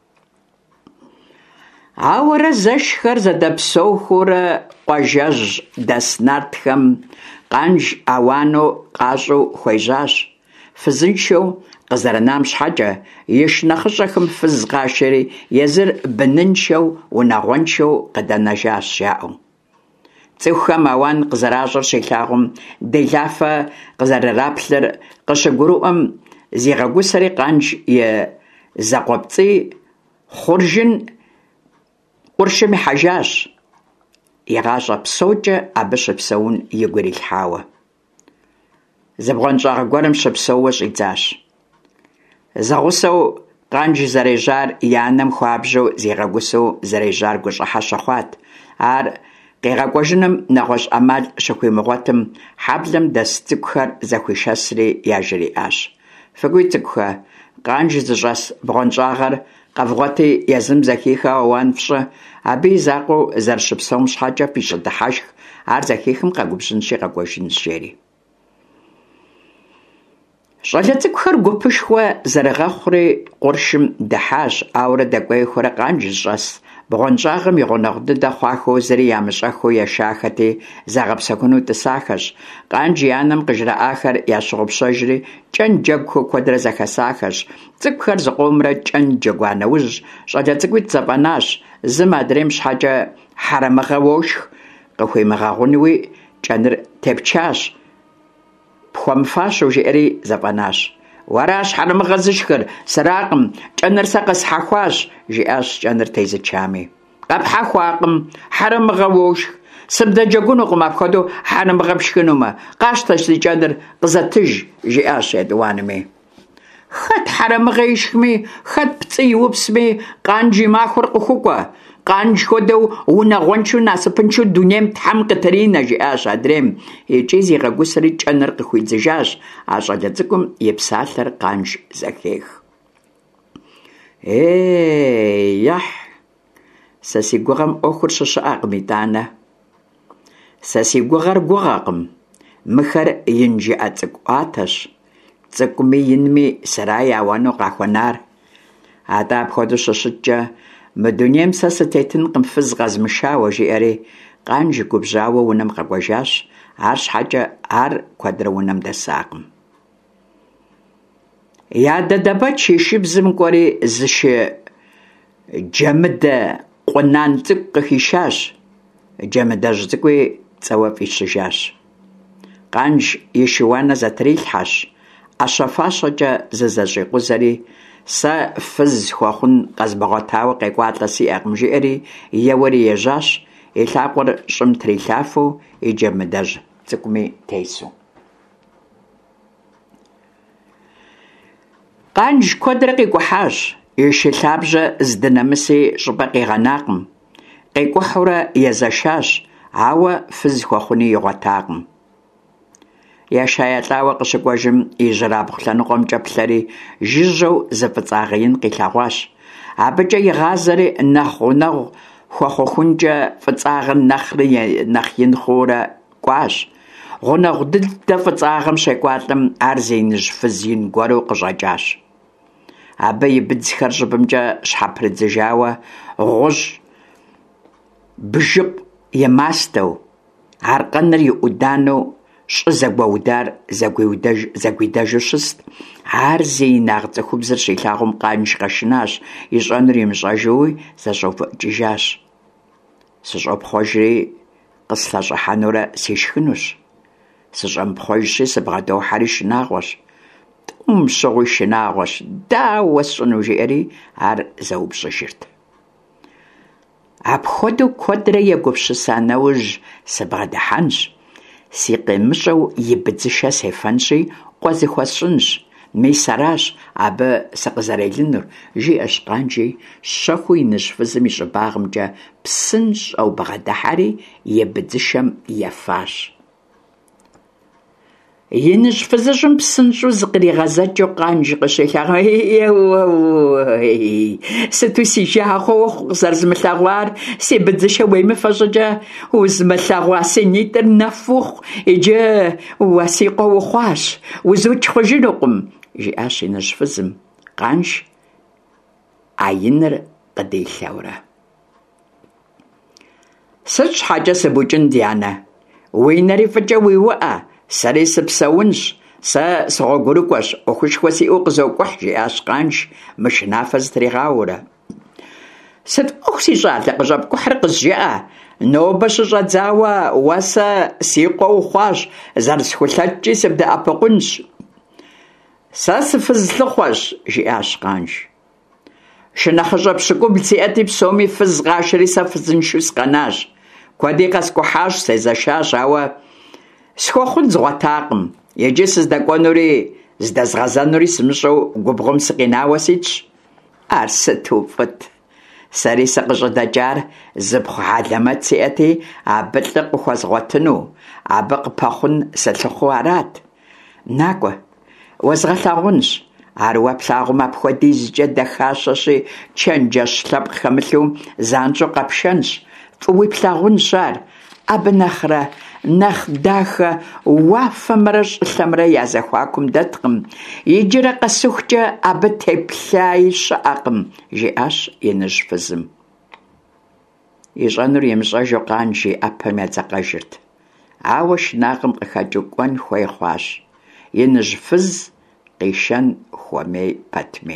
Ауэрэ зэшхэр зэдэпсэухыурэ къуажэжь дэс нартхэм къанж ауанэу къащӀэу хуежьащ. Фызыншэу къызэрынам щхьэкӀэ, иш нэхъыщӀэхэм фыз къашэри, езыр быныншэу, унагъуэншэу къыдэнэжащ жаӀэу. ЦӀыхухэм ауан къызэращӀыр щилъагъум, делафэ къызэрыраплъыр къыщыгурыӀуэм, зигъэгусэри къанж и зэкъуэпцӀий хъуржын къуршым ихьэжащ, и гъащӀэ псокӀэ абы щыпсэун игу ирилъхьауэ. ЗыбгъуэнщӀагъ гуэрым щыпсэууэ щӀидзащ. Зэгъусэу къанж зэрежьар и анэм хуабжьу зигъэгусэу зэрежьар гущӀыхьэ щыхъуат. Ар къигъэкӀуэжыным нэгъуэщӀ Ӏэмал щыхуимыгъуэтым, хьэблэм дэс цӀыкӀухэр зэхуишэсри яжриӀащ: «Фыгуй цӀыкӀухэ, къанж зыщӀэс бгъуэнщӀагъэр къэвгъуэти езым зэхихауэ ауан фщӀы. Абы и закъуэу зэрыщыпсэум щхьэкӀэ фищӀыдыхьэшх, ар зэхихым къэгубжьынщи къэкӀуэжынщ», жери. Щӏалэ цӏыкӏухэр гупышхуэ зэрыгъэхъури къуршым дыхьащ, ауэрэ дэкӏуей хуэрэ къанж зыщӏэс. Бгъуэнщӏагъым и гъунэгъу дыдэ хъуахуэу зыри ямыщӏэхуэу ешахэти, загъэпсэхуну тӏысахэщ. Къанж и анэм къыжраӏахэр ящыгъупщэжри, кӏэн джэгухэр куэдрэ зэхэсахэщ. Цӏыкӏухэр зыкъомрэ кӏэн джэгуа нэужь, щӏалэ цӏыкӏуитӏ зэфӏэнащ. Зым адрейм щхьэкӏэ хьэрэмыгъэ уошх къыхуимыгъэгъунуи кӏэныр тепчащ. «Пхуэмыфащэу», жиӏэри зэфӏэнащ. «Уэращ хьэрэмыгъэ зышхыр, сэракъым, кӏэныр сэ къэсхьэхуащ», жиӏащ кӏэныр тезычами. «Къэпхьэхуакъым, хьэрэмыгъэ уошх. Сыбдэджэгунукъым апхуэдэу хьэрэмыгъэ пшхынумэ. Къащтэщ зи кӏэныр, къызэтыж», жиӏащ ятӏуанми. Хэт хьэрэмыгъеишхми, хэт пцӏы иупсми къанжи махуэр къыхукӏуэ. Къанж хуэдэу унагъуэншэу насыпыншэу дунейм тхьэм къытыринэ, жиӏащ адрейм. Икӏи зигъэгусэри кӏэныр къыхуидзыжащ. А щӏалэ цӏыкӏум и псалъэр къанж зэхех. Ей, ехь! Сэ си гугъэм ӏуэхур щыщыӏэкъым итӏанэ. Сэ си гугъэр гугъэкъым. Мыхэр ин жыӏэ цӏыкӏу ӏуатэщ. Цӏыкӏуми инми сэра яуэну къахуэнар. Атӏэ апхуэдэу щыщыткӏэ, мы дунейм сэ сытетынкъым фыз къэзмышауэ, жиӏэри, къанж губжьауэ унэм къэкӏуэжащ. Ар щхьэкӏэ ар куэдрэ унэм дэсакъым. Я дэдэбэч и шыбзым кӏуэри зышы джэмыдэ къунан цӏыкӏу къыхишащ. Джэмыдэжь цӏыкӏуи цӏэуэ фӏищыжащ. Къанж и шыуанэ зэтрилъхьэщ. Ӏэщэфащэкӏэ зызэщӏикъузэри, сэ фыз хуэхъун къэзбэгъуэтауэ къекӏуалӏэ сиӏэкъым, жиӏэри еуэри ежьащ, и лъакъуэр щӏым трилъафэу, и джэмыдэжь цӏыкӏуми тесу. Къанж куэдрэ къикӏухьащ. И шы лъабжьэ здынэмыси щӏыпӏэ къигъэнакъым. Къекӏухьурэ езэшащ, ауэ фыз хуэхъуни игъуэтакъым. Яшаялӏауэ къыщыкӏуэжым, и жьырабгъу лъэныкъуэмкӏэ плъэри, жыжьэу зы фӏыцӏагъэ ин къилъэгъуащ. Абыкӏэ игъазэри нэхъ гъунэгъу хуэхъуэхункӏэ фӏыцӏагъэр нэхъри нэхъ ин хъуурэ кӏуащ. Гъунэгъу дыдэ фӏыцӏагъэм щекӏуалӏэм ар зеиныжь фыз ин гуэру къыщӏэкӏащ. Абы и быдзхэр щӏыбымкӏэ щхьэпрыдзыжауэ, гъущӏ бжыкъу емастэу, аркъэныр иӏуданэу, щӏы зэгуэудар зэгуидэжу щыст. Ар зеинагъ цӏыхубзыр щилъагъум къанж къэшынащ. Ищӏэнур имыщӏэжууи зэщӏэувыӏэкӏыжащ. Сыщӏопхъуэжри къыслъэщӏыхьэнурэ сешхынущ. Сыщӏэмыпхъуэжщи сыбгъэдохьэри шынагъуэщ. Тӏум щыгъуи шынагъуэщ. Дауэ сщӏыну жиӏэри ар зэупщӏыжырт. Апхуэдэу куэдрэ егупсыса нэужь сыбгъэдыхьэнщ. Си къемыщӏэу и быдзышэ сефэнщи, къуэ зыхуэсщӏынщ. Мис аращ абы сыкъызэрелынур, жиӏэщ Къанжи, щэхуу иныжь фызым и щӏыбагъымкӏэ псынщӏэу бгъэдыхьэри и быдзышэм ефащ. Иныжь фызыжьым псынщӏэу зыкъригъэзэкӏыу Къанжи къыщилъагъу: «Сыту си жагъуэ ухъу къызэрызмылъэгъуар, си быдзышэ уемыфэ щӏыкӏэ узмылъэгъуа си нитӏыр нэф ухъу, иджы уэ си къуэ ухъуащ, узукӏ хъужынукъым», – жиӏащ иныжь фызым. Къанж а иныр къыделъэурэ: «Сыт щхьэкӏэ сыбукӏын, ди анэ? Уи нэри фӏыкӏэ уиуӏэ, сэри сыпсэунщ, сэ сыгъуэгурыкӏуэщ, ӏуэхушхуэ сиӏэу къызокӏухь», – жиӏащ Къанж, мышынафэ зытригъауэрэ. «Сыт ӏуэху си щӏалэ къыщӏэпкӏухьыр къызжеӏэ? Нобэ щыщӏэдзауэ уэ сэ си къуэ ухъуащ, зэрысхулъэкӏкӏи сыбдэӏэпыкъунщ. Сэ сыфыз лӏыхъуэщ», – жиӏащ Къанж. «Шынэхъыщӏэ пщыкӏубл сиӏэти, псоми фыз къашэри сэ фызыншэу сыкъэнащ. Куэди къэскӏухьащ, сезэшащ, ауэ схуэхъун згъуэтакъым. Иджы сыздэкӏуэнури здэзгъэзэнури сымыщӏэу губгъуэм сыкъинауэ ситщ». «Ар сыту фӏыт! Сэри сыкъыщӏыдэкӏар зыпхъу хьэлэмэт сиӏэти, абы лӏы къыхуэзгъуэтыну, абы къыпэхъун сылъыхъуэу арат. Накӏуэ, уэзгъэлъагъунщ. Ар уэ плъагъум апхуэдизкӏэ дахащэщи, чэнджэщ лъэпкъ хэмылъу занщӏэу къэпшэнщ. Фӏыуи плъагъунщ ар. Абы нэхърэ нэхъ дахэ уафэмрэ щӏылъэмрэ я зэхуакум дэткъым. Иджырэ къэсыхукӏэ абы теплъаи щыӏэкъым», – жиӏащ иныжь фызым. Ищӏэнур имыщӏэжу Къанж и ӏэпэм едзакъэжырт. Ауэ шынагъым къыхэкӏыу кӏуэн хуей хъуащ. Иныжь фыз къишэн хуэмей пэтми.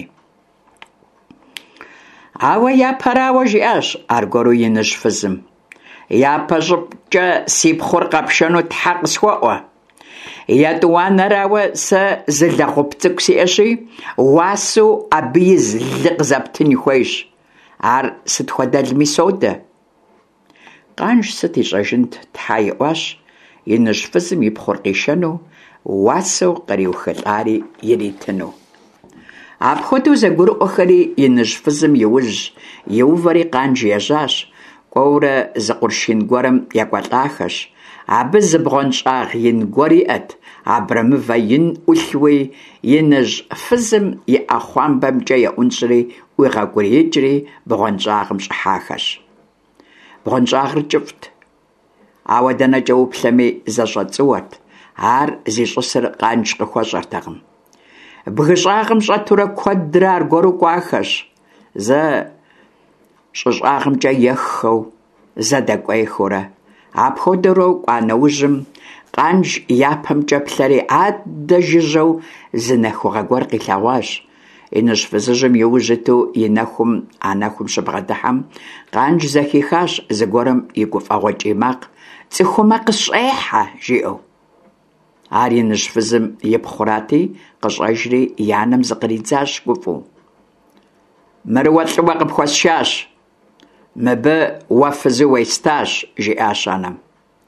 Ауэ япэрауэ жиӏащ аргуэру иныжь фызым. «Япэ щӏыпӏкӏэ си пхъур къэпшэну Тхьэ къысхуэӏуэ. Етӏуанэрауэ сэ зы лэгъупь цӏыкӏу сиӏэщи, уасэу абы из лы къызэптын хуейщ. Ар сыт хуэдэ лыми содэ». Къанж сыт ищӏэжынт, Тхьэ иӏуащ, иныжь фызым и пхъур къишэну, уасэу къриухылӏари иритыну. Апхуэдэу зэгурыӏуэхэри иныжь фызым иужь иувэри къанж ежьащ, кӏуэурэ зы къуршын гуэрым екӏуэлӏахэщ. Абы зы бгъуэнщӏагъ ин гуэр иӏэт, абрэмывэ ин ӏулъуи иныжь фызым и ӏэхъуамбэмкӏэ еӏунщӏри ӏуигъэгурыӏуэкӏри бгъуэнщӏагъым щӏыхьахэщ. Бгъуэнщӏагъыр кӏыфӏт, ауэ дэнэкӏэ уплъэми зэщӏэцӏыуэрт, ар зищӏысыр къанж къыхуэщӏэртэкъым. Бгыщӏагъым щӏэтурэ куэдрэ аргуэру кӏуахэщ, зэ щӏыщӏагъымкӏэ еххэу, зэ дэкӏуейхэурэ. Апхуэдэурэ кӏуа нэужьым къанж япэмкӏэ плъэри адэ жыжьэу зы нэхугъэ гуэр къилъэгъуащ. Иныжь фызыжьым иужьыту и нэхум а нэхум щыбгъэдыхьэм къанж зэхихащ зыгуэрым и гуфӏэгъуэкӏий макъ, цӏыхумэ къысщӏехьэ жиӏэу. Ар иныжь фызым ипхъурати, къыщӏэжри и анэм зыкъридзащ гуфӏу. «Мырыуэ лӏыуэ къыпхуэсшащ, мыбы уэ фызу уестащ», жиӏащ анэм.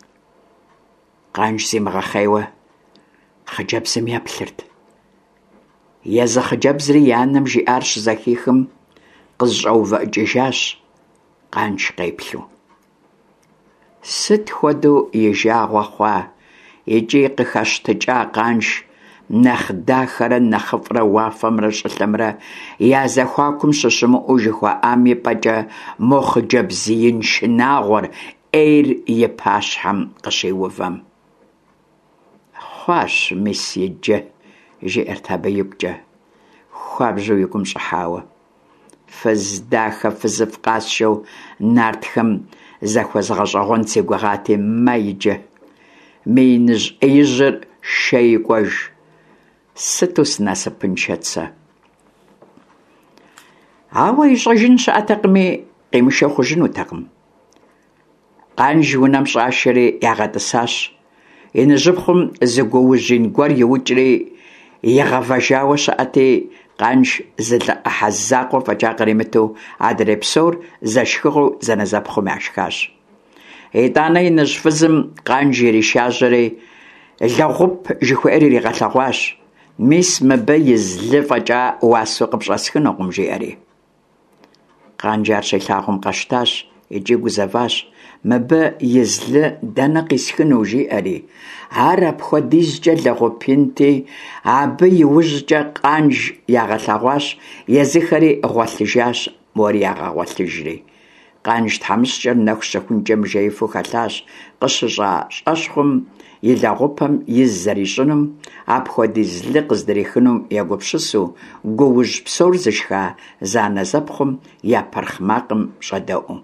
Къанж зимыгъэхъейуэ хъыджэбзым еплъырт. Езы хъыджэбзри и анэм жиӏар щызэхихым къызщӏэувэӏыкӏыжащ, къанж къеплъу. Сыт хуэдэу и жагъуэ хъуа икӏи къыхэщтыкӏа къанж нэхъ дахэрэ нэхъыфӏрэ уафэмрэ щӏылъэмрэ я зэхуакум щыщымыӏэу жыхуаӏам ипӏэкӏэ мо хъыджэбз ин шынагъуэр ӏейр и пащхьэм къыщеувэм. «Хъуащ, мис иджы», жиӏэрт абы игукӏэ, хуабжьу и гум щӏыхьауэ. Фыз дахэ фызыфӏ къасшэу нартхэм зэхуэзгъэщӏэгъуэн си гугъати, мэ иджы. Ми иныжь ӏеижьыр шэ икӏуэж. Сыту сынасыпыншэт сэ. Ауэ ищӏэжын щыӏэтэкъыми, къемышэ хъужынутэкъым. Къанж унэм щӏашэри ягъэтӏысащ. Иныжьыпхъум зыгуэужьин гуэр иукӏри егъэвэжауэ щыӏэти, къанж зылӏыхьэ закъуэ фӏэкӏа къримыту адрей псор зэшхыгъу зэнэзэпхъум яшхащ. ИтӀанэ иныжь фызым къанж иришажьэри «лэгъуп» жыхуиӏэр иригъэлъэгъуащ, мис мыбы из лы фӏэкӏа уасэу къыпщӏэсхынукъым жиӏэри. Къанж ар щилъагъум къэщтащ икӏи гузэващ, мыбы из лы дэнэ къисхыну жиӏэри. Ар апхуэдизкӏэ лэгъупинти, абы иужькӏэ къанж ягъэлъэгъуащ, езыхэри гъуэлъыжащ, мори ягъэгъуэлъыжри. Къанж тхьэмыщкӏэр нэху щэхункӏэм жеифу хэлъащ, къыщыщӏа щӏэщхъум и лэгъупэм из зэрищӏынум, апхуэдиз лы къыздрихынум егупсысу, гуужь псор зышха занэзэпхъум я пэрхъ макъым щӏэдэӏуу.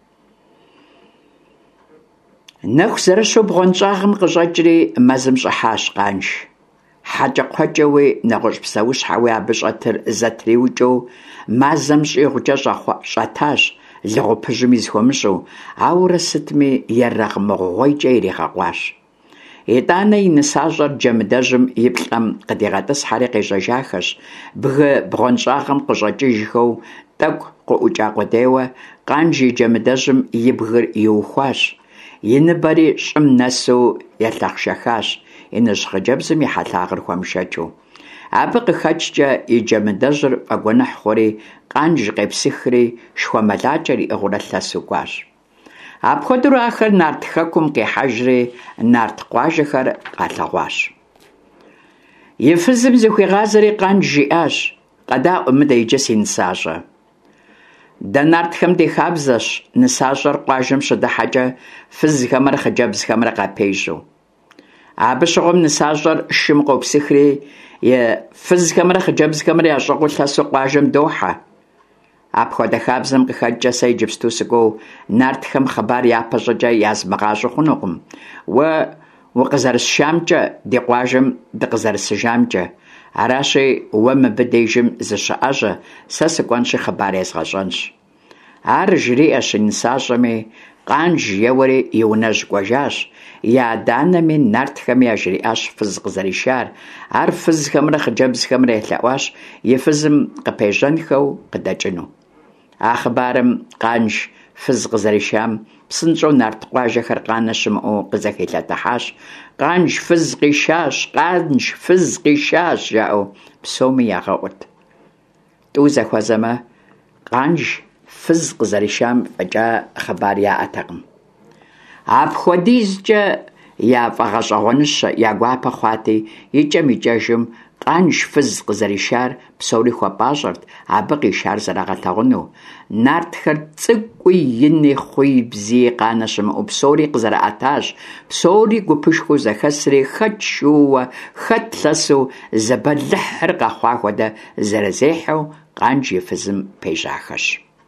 Нэху зэрыщу бгъуэнщӏагъым къыщӏэкӏри мэзым щӏыхьащ къанж. ХьэкӀэкхъуэкӀэуи нэгъуэщӀ псэущхьэуи абы щӀэтыр зэтриукӀыу мазэм щӀигъукӀэ щӀэтащ, лыгъупыжьми зыхуэмыщӀу, ауэрэ сытми ерагъмыгъуейкӀэ иригъэкъуащ. ИтӀанэ и нысащӀэр джэмыдэжьым и плӀэм къыдигъэтӀысхьэри къещӀэжахэщ, бгы бгъуэнщӀагъым къыщӀэкӀыжхэу тӀэкӀу къыӀукӀа къудейуэ къанж и джэмыдэжьым и бгыр иухуащ, и ныбэри щӀым нэсу елъэхъшэхащ, иныжь хъыджэбзым и хьэлъагъыр хуэмышэчу. Абы къыхэкӀкӀэ и джэмыдэжьыр фӀэгуэныхь хъури, къанж къепсыхри, шхуэмэлакӀэр иӀыгъыурэ лъэсу кӀуащ. Апхуэдэу ахэр нарт хэкум къихьэжри, нарт къуажэхэр къалъэгъуащ. И фызым зыхуигъазэри къанж жиӀащ: «КъэдаӀуэ мыдэ иджы си нысащӀэ». Дэ нартхэм дехабзэщ нысащӀэр къуажэм щыдыхьэкӀэ фызхэмрэ хъыджэбзхэмрэ къапежьэу. Абы щыгъуэм нысащӀэр шым къопсыхри, фызхэмрэ хъыджэбзхэмрэ ящӀыгъуу лъэсу къуажэм дохьэ. Апхуэдэ хабзэм къыхэкӀкӀэ сэ иджыпсту сыкӀуэу нартхэм хъыбар япэ щӀыкӀэ язмыгъащӀэ хъунукъым. Уэ укъызэрысшамкӀэ, ди къуажэм дыкъызэрысыжамкӀэ. Аращи, уэ мыбы дежым зыщыӀэщӀэ, сэ сыкӀуэнщи хъыбар езгъэщӀэнщ. Ар жриӀэщ нысащӀэми, къанж еуэри и унэжь кӀуэжащ. И адэ-анэми нартхэми яжриӀащ фыз къызэришар. Ар фызхэмрэ хъыджэбзхэмрэ елъэӀуащ и фызым къыпежьэнхэу къыдэкӀыну. А хъыбарым къанж фыз къызэришам псынщӀэу нарт къуажэхэр къанэ щымыӀэу къызэхелъэтыхьащ. «Къанж фыз къишащ! Къанж фыз къишащ!» жаӀэу псоми ягъэӀурт. тӀу зэхуэзэмэ, къанж фыз къызэришам фӀыкӀэ хъыбар яӀэтэкъым. АпхуэдизкӀэ я фӀэгъэщӀэгъуэныщэ я гуапэ хъуати, икӀэм-икӀэжым къанж фыз къызэришар псори хуэпӀащӀэрт, абы къишар зэрагъэлъэгъуну. Нартхэр цӀыкӀуи, ини, хъуи, бзии, къанэ щымыӀэу псори къызэрыӀэтащ. Псори гупышхуэу зэхэсри, хэт шууэ, хэт лъэсу зэбэлыхьыр къэхъуа хуэдэ зэрызехьэу къанж и фызым пежьахэщ.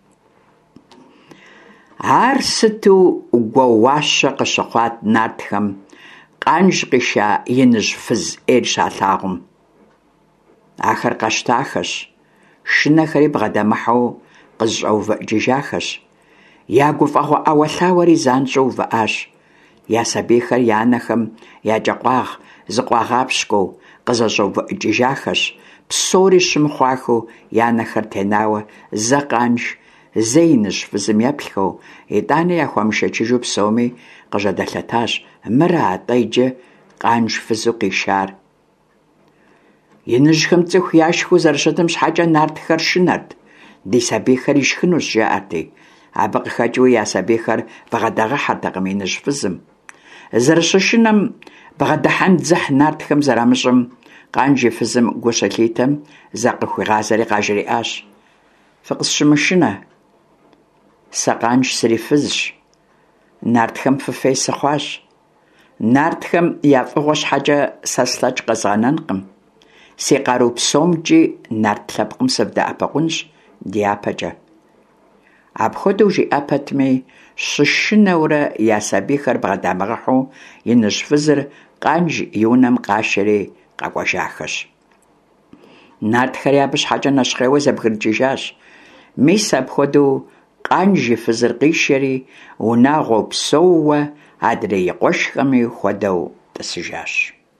Ар сыту гуауащэ къыщыхъуат нартхэм къанж къиша иныжь фыз Ӏейр щалъагъум. Ахэр къэщтахэщ, шынэхэри бгъэдэмыхьэу къызщӀэувэӀыкӀыжахэщ. Я гуфӀэгъуэ Ӏэуэлъауэри занщӀэу увыӀащ. Я сабийхэр я анэхэм якӀэкъуагъ, зыкъуагъапщкӀэу къызэщӀэувэӀыкӀыжахэщ. Псори щымыхъуахэу я анэхэр тенауэ зэ къанж, зэ иныжь фызым еплъхэу, итӀанэ яхуэмышэчыжу псоми къыжьэдэлъэтащ. Мыра атӀэ иджы къанж фызу къишар? Иныжьхэм цӀыху яшхыу зэрыщытым щхьэкӀэ нартхэр шынэрт. Ди сабийхэр ишхынущ жаӀэрти. Абы къыхэкӀыу я сабийхэр бгъэдэгъыхьэртэкъым иныжь фызым. Зэрыщышынэм бгъэдыхьэн дзыхь нартхэм зэрамыщӀым, къанж и фызым гу щылъитэм, зэ къыхуигъазэри къажриӀащ: «Фыкъысщымышынэ, сэ къанж сыри фызщ. Нартхэм фыфей сыхъуащ. Нартхэм я фӀыгъуэ щхьэкӀэ сэ слъэкӀ къэзгъэнэнкъым. Си къару псомкӀи нарт лъэпкъым сывдэӀэпыкъунщ ди япэкӀэ». Апхуэдэу жиӀэ пэтми, щышынэурэ я сабийхэр бгъэдамыгъыхьу, иныжь фызыр къанж и унэм къашэри къэкӀуэжахэщ. Нартхэри абы щхьэкӀэ нэщхъейуэ зэбгрыкӀыжащ. Мис апхуэдэу къанж и фызыр къишэри, унагъуэу псоууэ, адрей и къуэшхэми хуэдэу тӀысыжащ.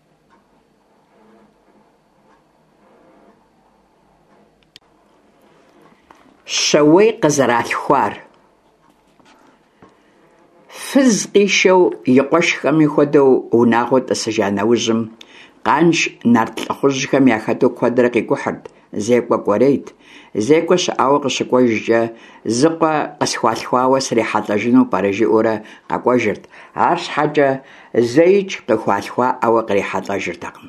Щэуей къызэралъхуар. Фыз къишэу и къуэшхэми хуэдэу унагъуэу тӀысыжа нэужьым, къанж нарт лӀыхъужьхэм яхэту куэдрэ къикӀухьырт. Зекӏуэ кӏуэрейт. Зекӏуэ щыӏауэ къыщыкӏуэжкӏэ, зыкъуэ къысхуалъхуауэ срихьэлӏэжыну пӏэрэ жиӏэурэ къэкӏуэжырт. Ар щхьэкӏэ зэикӏ къыхуалъхуаӏауэ кърихьэлӏэжыртэкъым.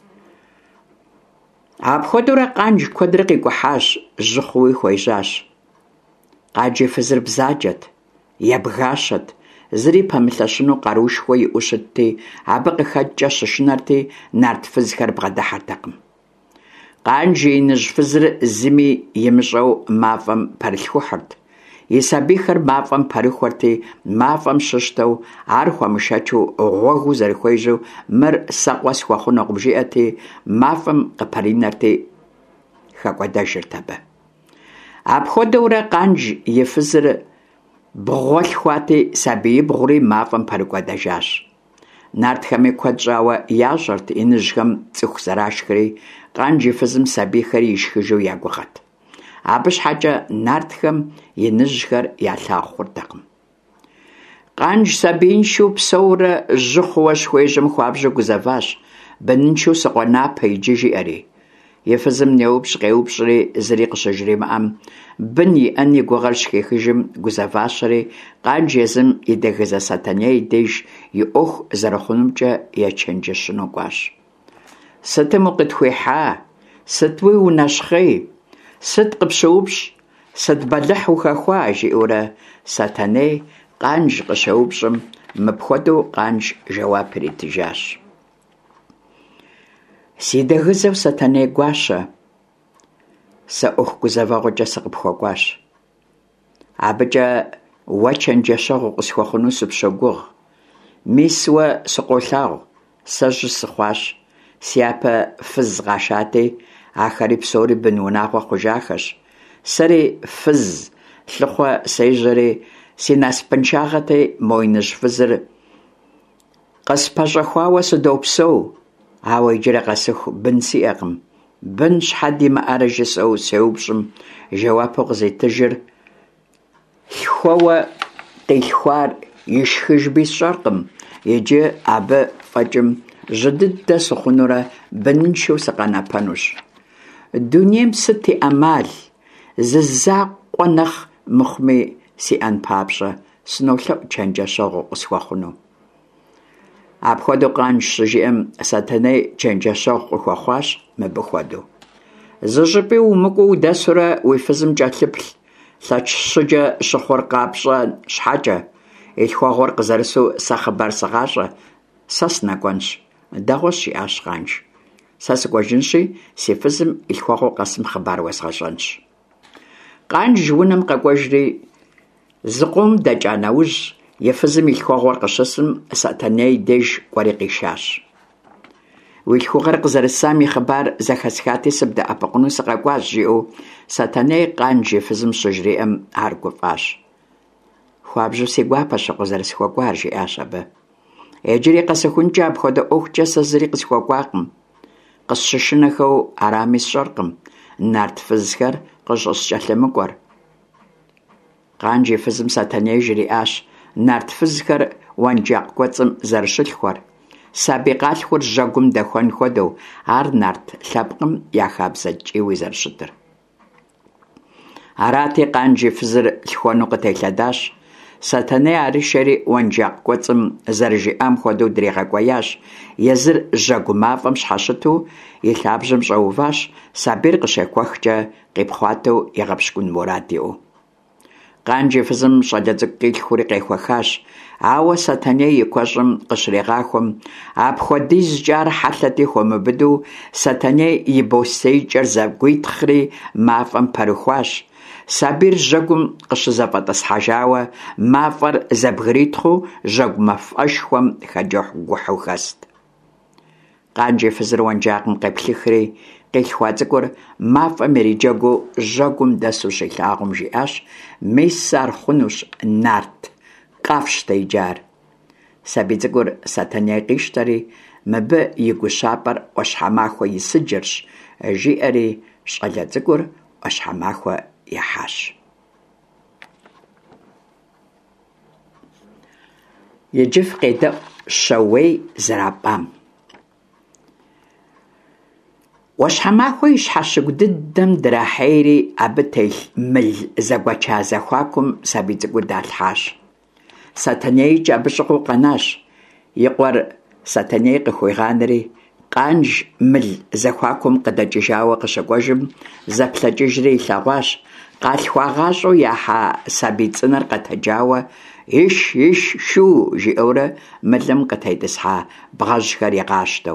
Апхуэдэурэ къанж куэдрэ къикӏухьащ, жьы хъууи хуежьащ. Къаджи фызыр бзаджэт, ебгащэт, зыри пэмылъэщыну къарушхуэ иӏэу щытти, абы къыхэкӏкӏэ щышынэрти, нарт фызхэр бгъэдыхьэртэкъым. Къанж и иныжь фызыр зыми имыщӏэу мафӏэм пэрылъхухьырт. И сабийхэр мафӏэм пэрыхуэрти, мафӏэм щыщтэу, ар хуэмышэчу, гъуэгу зэрыхуежьэу, мыр сэ къуэ схуэхъунукъым жиӏэрти, мафӏэм къыпэринэрти, хэкӏуэдэжырт абы. Апхуэдэурэ къанж и фызыр бгъуэ лъхуати, сабиибгъури мафӏэм пэрыкӏуэдэжащ. Нартхэми куэд щӏауэ ящӏэрт иныжьхэм цӏыху зэрашхри, къанж и фызым сабийхэри ишхыжу ягугъэт. Абы щхьэкӏэ нартхэм иныжьхэр ялъагъу хъуртэкъым. Къанж сабииншэу псэурэ жьы хъууэ схуежьэм хуабжьу гузэващ. Быныншэу сыкъуэнапэ иджы жиӏэри. И фызым неупщӏ къеупщӏри, зыри къыщыжримыӏэм, бын иӏэн и гугъэр щхехыжым гузэващэри, къанж езым и дэгызэ Сатэней деж и ӏуэху зэрыхъунумкӏэ ечэнджэщыну кӏуащ. «Сытым укъытхуихьа? Сыт уи унэщхъей? Сыт къыпщыупщӏ? Сыт бэлыхь ухэхуа?» жиӏэурэ Сатэней къанж къыщеупщӏым, мыпхуэдэу къанж жэуап иритыжащ. «Си дэгызэу Сатэней гуащэ. Сэ ӏуэху гузэвэгъуэкӏэ сыкъыпхуэкӏуащ. Абыкӏэ уэ чэнджэщэгъу къысхуэхъуну сыпщогугъ. Мис уэ сыкъолъагъу, сэ жьы сыхъуащ. Си япэ фыз къашати, ахэри псори бын унагъуэ хъужахэщ. Сэри фыз лъыхъуэ сежьэри, си насыпыншагъэти, мо иныжь фызыр къыспэщӏэхуауэ сыдопсэу, ауэ иджырэ къэсыху бын сиӏэкъым. Бын щхьэ димыӏэрэ жысӏэу сеупщӏым, жэуапу къызетыжыр: лъхуэуэ къилъхуар ишхыжби сщӏэркъым, иджы абы фӏэкӏым жьы дыдэ сыхъунурэ быныншэу сыкъэнэпэнущ. Дунейм сыт и ӏэмал, зызакъуэ нэхъ мыхъуми си Ӏэн папщӀэ сынолъэӀу чэнджэщэгъу къысхуэхъуну. Апхуэдэу къанж щыжиӀэм Сатэней чэнджэщэгъу къыхуэхъуащ мыбы хуэдэу. Зы щӀыпӀи умыкӀуу удэсурэ уи фызым кӀэлъыплъ, лъэч щӀыкӀэ щыхъур къапщӀэ щхьэкӀэ, и лъхуэгъуэр къызэрысу сэ хъыбар сыгъащӀэ, сэ сынэкӀуэнщ. Дэгъуэщ, жиӀащ Къанж. Сэ сыкӀуэжынщи, си фызым и лъхуэгъуэр къэсым хъыбар уезгъэщӀэнщ. Къанж унэм къэкӀуэжри зы къом дэкӀа нэужь, и фызым и лъхуэгъуэр къыщысым Сатэней деж кӀуэри къишащ. Уи лъхугъэр къызэрысам и хъыбар зэхэсхати сыбдэӀэпыкъуну сыкъэкӀуащ, жиӀэу Сатэней Къанж и фызым щыжриӀэм ар гуфӀащ. Хуабжьу си гуапэщ къызэрысхуэкӀуар, жиӀащ абы. Иджыри къэсыхункӀэ апхуэдэ ӀуэхукӀэ сэ зыри къысхуэкӀуакъым. Къысщышынэхэу арами сщӀэркъым, нарт фызхэр къыщӀыскӀэлъымыкӀуэр. Къанж и фызым Сатэней жриӀащ нарт фызхэр уэнджакъ кӀуэцӀым зэрыщылъхуэр. Сабий къалъхур жьэгум дэхуэн хуэдэу, ар нарт лъэпкъым я хабзэкӀийуи зэрыщытыр. Арати Къанж и фызыр лъхуэну къытелъэдащ. Сатэней ари шэри уэнджакъ кӀуэцӀым зэрыжиӀам хуэдэу дрегъэкӀуеящ. Езыр жьэгу мафӀэм щхьэщыту и лъабжьэм щӀэуващ, сабийр къыщехуэхкӀэ къипхъуатэу егъэпщкӀун мурад иӀэу. Къанж и фызым щӀалэ цӀыкӀу къилъхури къехуэхащ, ауэ Сатэней и куэщӀым къыщрегъахуэм, апхуэдизкӀэ ар хьэлъэти хуэмыбыдэу, Сатэней и бостеикӀэр зэгуитхъри мафӀэм пэрыхуащ. Сабийр жьэгум къыщызэфӀэтӀысхьэжауэ, мафӀэр зэбгритхъуу жьэгу мафӀэшхуэм хэкӀыхь гухьу хэст. Къанж и фызыр уэнджакъым къеплъыхри, къилъхуа цӀыкӀур мафӀэм ириджэгуу жьэгум дэсу щилъагъум жиӀащ: «Мис ар хъунущ, нарт, къэфщ деджар». Сабий цӀыкӀур Сатэней къищтэри, мыбы и гущапӀэр Ӏуащхьэмахуэ исыджырщ, жиӀэри щӀалэ цӀыкӀур Ӏуащхьэмахуэ ехьащ. Иджыф къедэӀу Щауей зэрапӀам. Ӏуащхьэмахуэ и щхьэщыгу дыдэм драхьейри, абы телъ мыл зэгуэча зэхуакум сабий цӀыкӀур далъхьащ. СатэнейкӀэ абы щӀыгъуу къэнащ. И къуэр Сатэней къыхуигъанэри, Къанж мыл зэхуакум къыдэкӀыжауэ къыщыкӀуэжым, зэплъэкӀыжри илъэгъуащ. КъалъхуагъащӀэу яхьа сабий цӀынэр къэтэджауэ «Иш, иш, шу» жиӀэурэ мылым къытетӀысхьа бгъэжьхэр игъащтэу.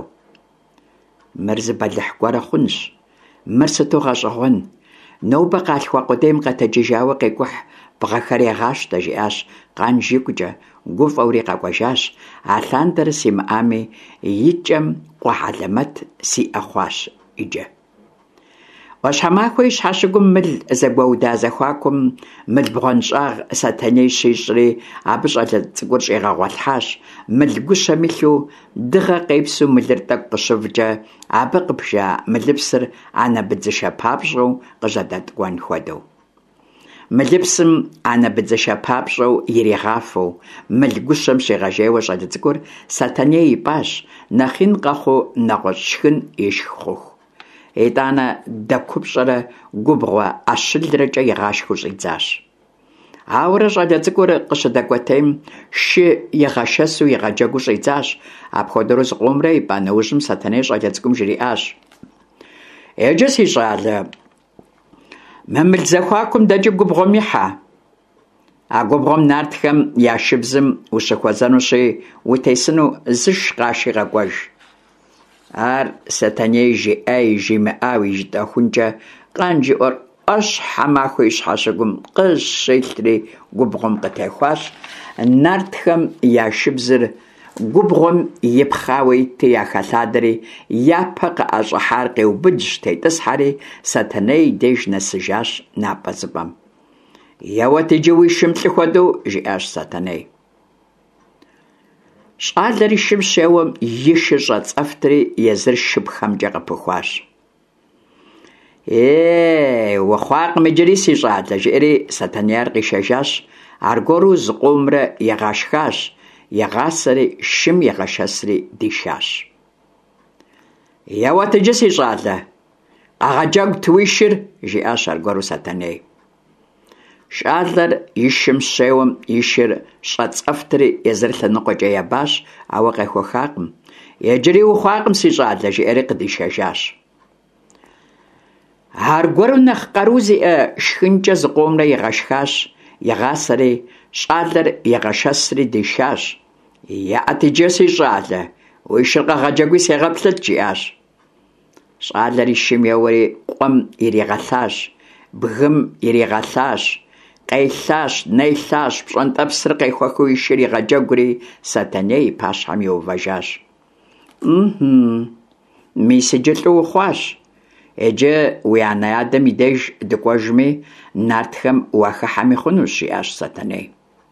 Мыр зы бэлыхь гуэрэ хъунщ. Мыр сыту гъэщӀэгъуэн. Нобэ къалъхуа къудейм къэтэджыжауэ къекӀухь бгъэхэр егъащтэ, жиӀащ Къанж икӀукӀэ, гуфӀэури къэкӀуэжащ. Алъандэрэ симыӀами, и кӀэм къуэ хьэлэмэт сиӀэ хъуащ иджы. Ӏуащхьэмахуэ и щхьэщыгум мыл зэгуэуда зэхуакум мыл бгъуэнщӀагъ Сатэней щищӀри, абы щӀалэ цӀыкӀур щӀигъэгъуэлъхьащ. Мыл гущэм илъу, дыгъэ къепсу мылыр тӀэкӀу къыщывкӀэ, абы къыбжа мылыпсыр анэбыдзышэ папщӀэу къыжьэдэтӀуэн хуэдэу. Мылыпсым анэбыдзышэ папщӀэу иригъафэу, мыл гущэм щегъэжейуэ щӀалэ цӀыкӀур Сатэней ипӀащ, нэхъ ин къэхъуу нэгъуэщӀ шхын ишх хъуху. ИтӀанэ дэкупщӀэрэ губгъуэ ӀэщылрэкӀэ игъашхыу щӀидзащ. Ауэрэ щӀалэ цӀыкӀур къыщыдэкӀуэтейм шы игъэшэсу игъэджэгуу щӀидзащ. Апхуэдэу зыкъомрэ ипӀа нэужьым Сатэней щӀалэ цӀыкӀум жриӀащ: «Еджэ си щӀалэ, мы мыл зэхуакум дэкӀи губгъуэм ихьэ. А губгъуэм нартхэм я шыбзым ущыхуэзэнущи, утесыну зыш къаши къэкӀуэж». Ар Сатэней жиӀэй жимыӀауи жытӀэхункӀэ, Къанж и Ӏуэр Ӏуащхьэмахуэ и щхьэщыгум къыщилъри губгъуэм къытехуащ. Нартхэм я шыбзыр губгъуэм ипхъауэ итти яхэлъадэри, япэ къыӀэщӀыхьар къеубыдщ, тетӀысхьэри Сатэней деж нэсыжащ напӀэ зыпӀэм. «Еуэт иджы уи шым лӀы хуэдэу», жиӀащ Сатэней. Щӏалэри шым щеуэм и шыр щӀэцӀэфтри, езыр шыпхэмкӀэ къыпыхуащ. «Е, ухъуакъым иджыри си щӏалэ», жиӀэри Сатэнейр къишэжащ. Аргуэру зыкъомрэ егъашхащ. Егъасэри шым егъэшэсри дишащ. «Еуэт иджы си щӏалэ, «Къэгъэджэгу тыуишыр?» – жиӏащ аргуэру Сатэней. Щӏалэр и шым щеуэм и шыр щӏэцӏэфтри езыр лъэныкъуэкӏэ ебащ, ауэ къехуэхакъым. «Иджыри ухъуакъым, си щӏалэ», – жиӏэри къыдишэжащ. Аргуэру нэхъ къару зиӏэ шхынкӏэ зыкъомрэ игъэшхащ, игъасэри, щӏалэр игъэшэсри дишащ. «Еӏэт иджы, си щӏалэ, уи шыр къэгъэджэгуи сегъэплъыт», – жиӏащ. Щӏалэр и шым еуэри къуэм иригъэлъащ, бгым иригъэлъащ, къелъащ, нелъащ, пщӏэнтӏэпсыр къехуэхыу и шыр игъэджэгури Сатэней и пащхьэм иувэжащ. «Ыхьы, мис иджы лӏы ухъуащ. Иджы уи анэ-адэм и деж дыкӏуэжми, нартхэм уахыхьэми хъунущ», – жиӏащ Сатэней.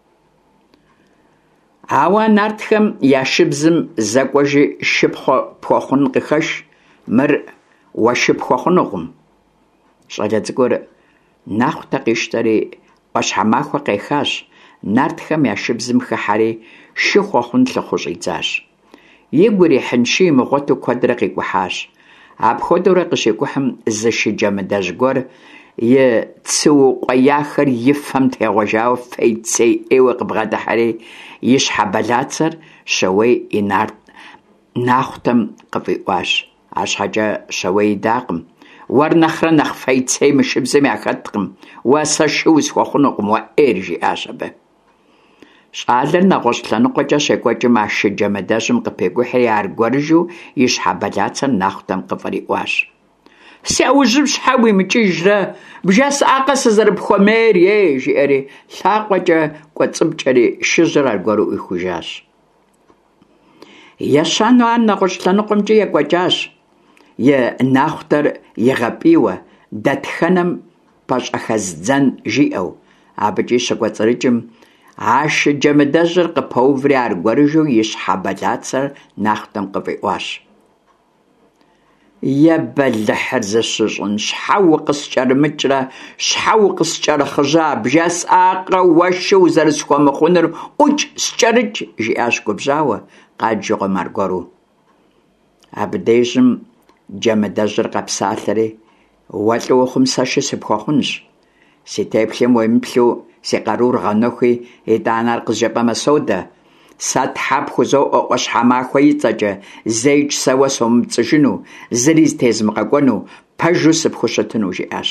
Ауэ нартхэм я шыбзым зэкӏуэжи шыпхъуэ пхуэхъун къыхэш, мыр уэшып хуэхъунукъым. Щӏалэ цӏыкӏур нэхъутэ къищтэри ӏуащхьэмахуэ къехащ, нартхэм я шыбзым хыхьэри шы хуэхъун лъыхъуу щӏидзащ. Игу ирихьынши имыгъуэту куэдрэ къикӏухьащ. Апхуэдэурэ къыщекӏухьым зы шы джэмыдэжь гуэр и цыукъуеяхэр и фэм тегъуэжауэ фейцей ӏейуэ къыбгъэдыхьэри и щхьэбэлацэр Щауей и нарт нэхъутэм къыфӏиӏуащ. Арщхьэкӏэ Щауей идакъым. «Уэр нэхърэ нэхъ фейцей мы шыбзым яхэткъым. Уэ сэ шы усхуэхъунукъым, уэ ӏейр», – жиӏащ абы. Щӏалэр нэгъуэщӏ лъэныкъуэкӏэ щекӏуэкӏым а шы джэмыдэжьым къыпекӏухьри аргуэрыжу и щхьэбэлацэр нэхъутэм къыфӏэриӏуащ. «Си ӏужьым щхьэ уимыкӏыжрэ? Бжесӏакъэ сызэрыпхуэмейр, ей», – жиӏэри лъакъуэкӏэ кӏуэцӏыпкӏэри шыжьыр аргуэру ӏуихужащ. Ещану ар нэгъуэщӏ лъэныкъуэмкӏэ екӏуэкӏащ. И нэхъутэр игъэпӏийуэ, дэтхэнэм пэщӏэхэздзэн жиӏэу, абыкӏи щыкӏуэцӏрыкӏым, а шы джэмыдэжьыр къыпэуври аргуэрыжу и щхьэбэлацэр нэхъутэм къыфӏиӏуащ. «Ебэлыхьыр зыщыщӏын, щхьэ укъыскӏэрымыкӏрэ, щхьэ укъыскӏэрыхъыжьа? Бжесӏакъэ уэ шы узэрысхуэмыхъунур? Ӏукӏ, скӏэрыкӏ», – жиӏащ губжьауэ къаджэкъуэм аргуэру. Абы дежым джэмыдэжьыр къэпсалъэри: «Уэ лӏы ухъум, сэ шы сыпхуэхъунщ. Си теплъэм уемыплъу си къарур гъэнэхуи, итӏанэ ар къызжепӏэмэ содэ. Сэ Тхьэ пхузоӏуэ ӏуащхьэмахуэ ицӏэкӏэ, зейкӏ сэ уэ сомыпцӏыжыну, зыри зытезмыкъэкӏуэну, пэжу сыпхущытыну», – жиӏащ.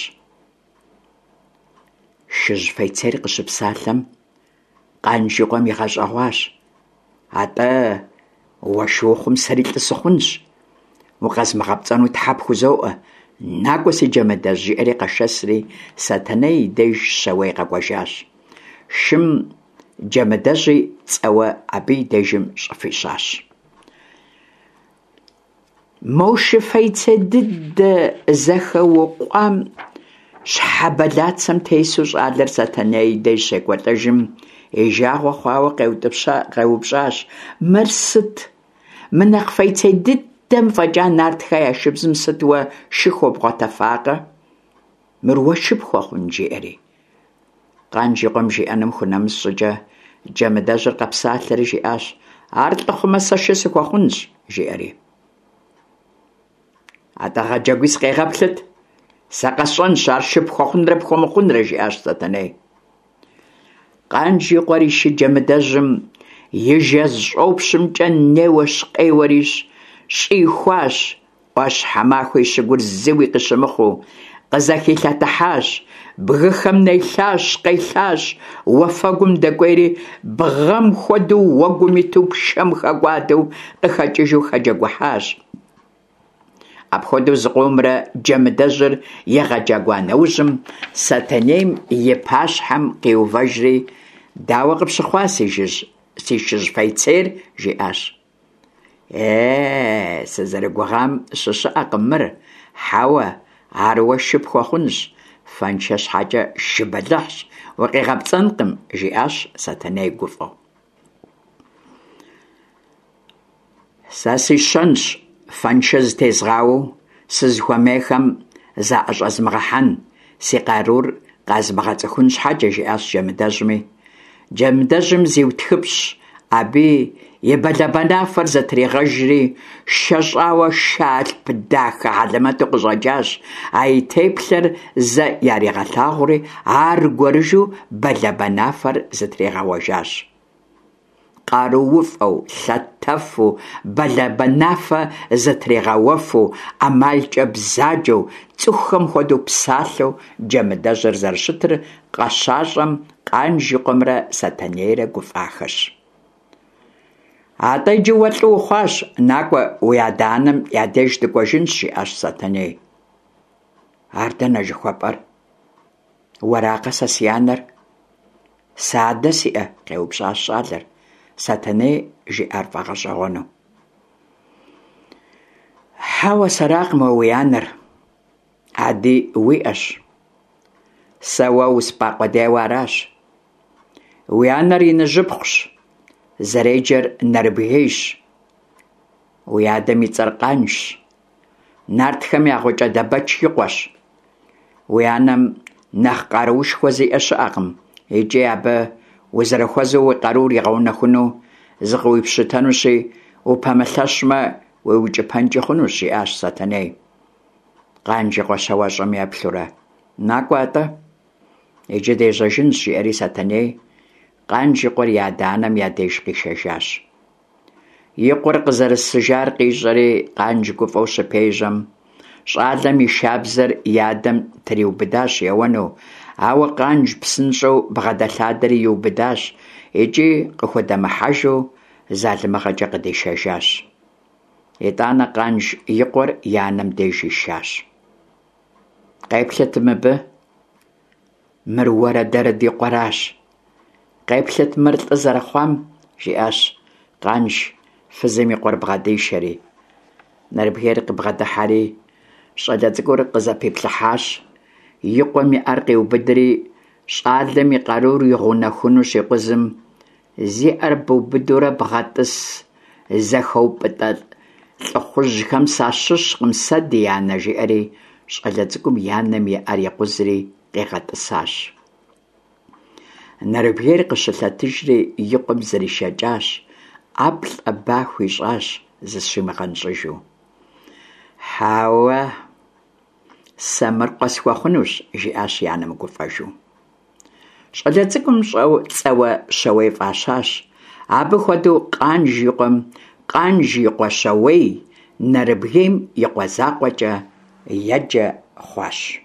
Шыжь фейцейр къыщыпсалъэм Къанжикъуэм игъэщӏэгъуащ. «Атӏэ, уэ шы ухъум, сэри лӏы сыхъунщ. Укъэзмыгъэпцӏэну Тхьэ пхузоӏуэ. Накӏуэ, си джэмыдэжь», – жиӏэри къэшэсри Сатэней и деж Щауей къэкӏуэжащ. Шым джэмыдэжьи цӏэуэ абы и дежым щӏыфищащ. «Мо шы фейцей дыдэ зэхэуэкъуам щхьэбэлацэм тесу», щӏалэр Сатэней и деж щекӏуэлӏэжым, и жагъуэ хъуауэ къеупщӏащ. «Мыр сыт? Мы нэхъ фейцей дыдэм фӏэкӏа нартхэ я шыбзым сыт уэ шы хуобгъуэтэфакъэ? Мыр уэ шы пхуэхъун?» – жиӏэри. Къанжикъуэм жиӏэным хунэмыс щӏыкӏэ джэмыдэжьыр къэпсалъэри жиӏащ: «Ар лӏы хъумэ, сэ шы сыхуэхъунщ», – жиӏэри. «Атӏэ гъэджэгуи сыкъегъэплъыт. Сэ къэсщӏэнщ ар шы пхуэхъунрэ пхуэмыхъунрэ», – жиӏащ Сатэней. Къанжикъуэри шы джэмыдэжьым и жэз щӏэупщӏымкӏэ неуэ щӏкъеуэрищ, щӏихуащ. Ӏуащхьэмахуэ и щыгур зыуи къыщымыхъуу къызэхилъэтыхьащ. Бгыхэм нелъащ, къелъащ. Уафэгум дэкӏуейри бгъэм хуэдэу уэгум иту пшэм хэкӏуадэу къыхэкӏыжу хэджэгухьащ. Апхуэдэу зыкъомрэ джэмыдэжьыр егъэджэгуа нэужьым Сатэнейм и пащхьэм къиувэжри: «Дауэ къыпщыхъуа си жыжь, си шыжь фейцейр?» – жиӏащ. «Е, сызэрыгугъам щыщыӏэкъым мыр. Хьэуэ, ар уэ шы пхуэхъунщ. Фэншэ щхьэкӏэ шы бэлыхьщ. Укъигъэпцӏэнкъым», – жиӏащ Сатэней гуфӏэу. «Сэ си щэнщ фэншэ зытезгъауэу сызыхуэмейхэм заӏэщӏэзмыгъэхьэн, си къарур къазмыгъэцӏыхун щхьэкӏэ», – жиӏащ джэмыдэжьми. Джэмыдэжьым зиутхыпщ, абы и балэбэнафэр зэтригъэжри шэщӏауэ шалъ дахэ хьэлэмэту къыщӏэкӏащ, а и теплъэр зэ яригъэлъагъури ар гуэрыжу балэбэнафэр зэтригъэуэжащ. Къарууфӏэу, лъэтэфу, балэбэнафэ зэтригъэуэфу, ӏэмалкӏэ бзаджэу, цӏыхухэм хуэдэу псалъэу джэмыдэжьыр зэрыщытыр къащащӏэм Къанжикъуэмрэ Сатэнейрэ гуфӏахэщ. «Атӏэ иджы уэ лӏы ухъуащ, накӏуэ уи адэ-анэм я деж дыкӏуэжынщ», – жиӏащ Сатэней. «Ар дэнэ жыхуэпӏэр? Уэракъэ сэ си анэр?» «Сэ адэ сиӏэ», – къеупщӏащ щӏалэр, Сатэней жиӏар фӏэгъэщӏэгъуэну. «Хьэуэ, сэракъым уэ уи анэр. Ади уиӏэщ. Сэ уэ успӏакъуэдейуэ аращ. Уи анэр и ныжьыпхъущ, зэреджэр Нарыбгейщ. Уи адэм и цӏэр Къанжщ. Нартхэм я гъукӏэ Дэбэч и къуэщ. Уи анэм нэхъ къаруушхуэ зиӏэ щыӏэкъым, икӏи абы узэрыхуэзэу уи къарур игъэунэхуну зыкъыуипщытэнущи, упэмылъэщмэ, уеукӏыпэнкӏи хъунущ», – жиӏащ Сатэней. Къанжикъуэ щауэщӏэм еплъурэ: «Накӏуэ атӏэ, иджы дежьэжынщ», – жиӏэри Сатэней Къанжикъуэр и адэ-анэм я деж къишэжащ. И къуэр къызэрысыжар къищӏэри Къанж гуфӏэу щыпежьэм, щӏалэм и шабзэр и адэм триубыдащ еуэну, ауэ Къанж псынщӏэу бгъэдэлъадэри иубыдащ, икӏи къыхуэдэмыхьэжу залымыгъэкӏэ къыдешэжащ. ИтӀанэ Къанж и къуэр и анэм деж ишащ. «Къеплъыт мыбы? Мыр уэрэдэрыд и къуэращ. Къеплъыт мыр лӏы зэрыхъуам», – жиӏащ Къанж фызым и къуэр бгъэдишэри. Нарыбгейр къыбгъэдыхьэри щӏалэ цӏыкӏур къызэпиплъыхьащ, и къуэм и ӏэр къиубыдри щӏалэм и къарур игъунэхуну щекъузым, зи ӏэр быубыдурэ бгъэтӏыс зэхэупӏытӏэ лӏыхъужьхэм сащыщкъым сэ ди анэ, – жиӏэри щӏалэ цӏыкӏум и анэм и ӏэр екъузри къигъэтӏысащ. Нарыбгейр къыщылъэтыжри и къуэм зэришэкӏащ, ӏэплӏ ӏэба хуищӏащ зыщимыгъэнщӏыжу. «Хьэуэ, сэ мыр къэсхуэхъунущ», – жиӏащ и анэм гуфӏэжу. Щӏалэ цӏыкӏум цӏэуэ щауей фӏащащ. Абы хуэдэу Къанж и къуэм Къанж и къуэ щауей Нарыбгейм и къуэ закъуэкӏэ еджэ хъуащ.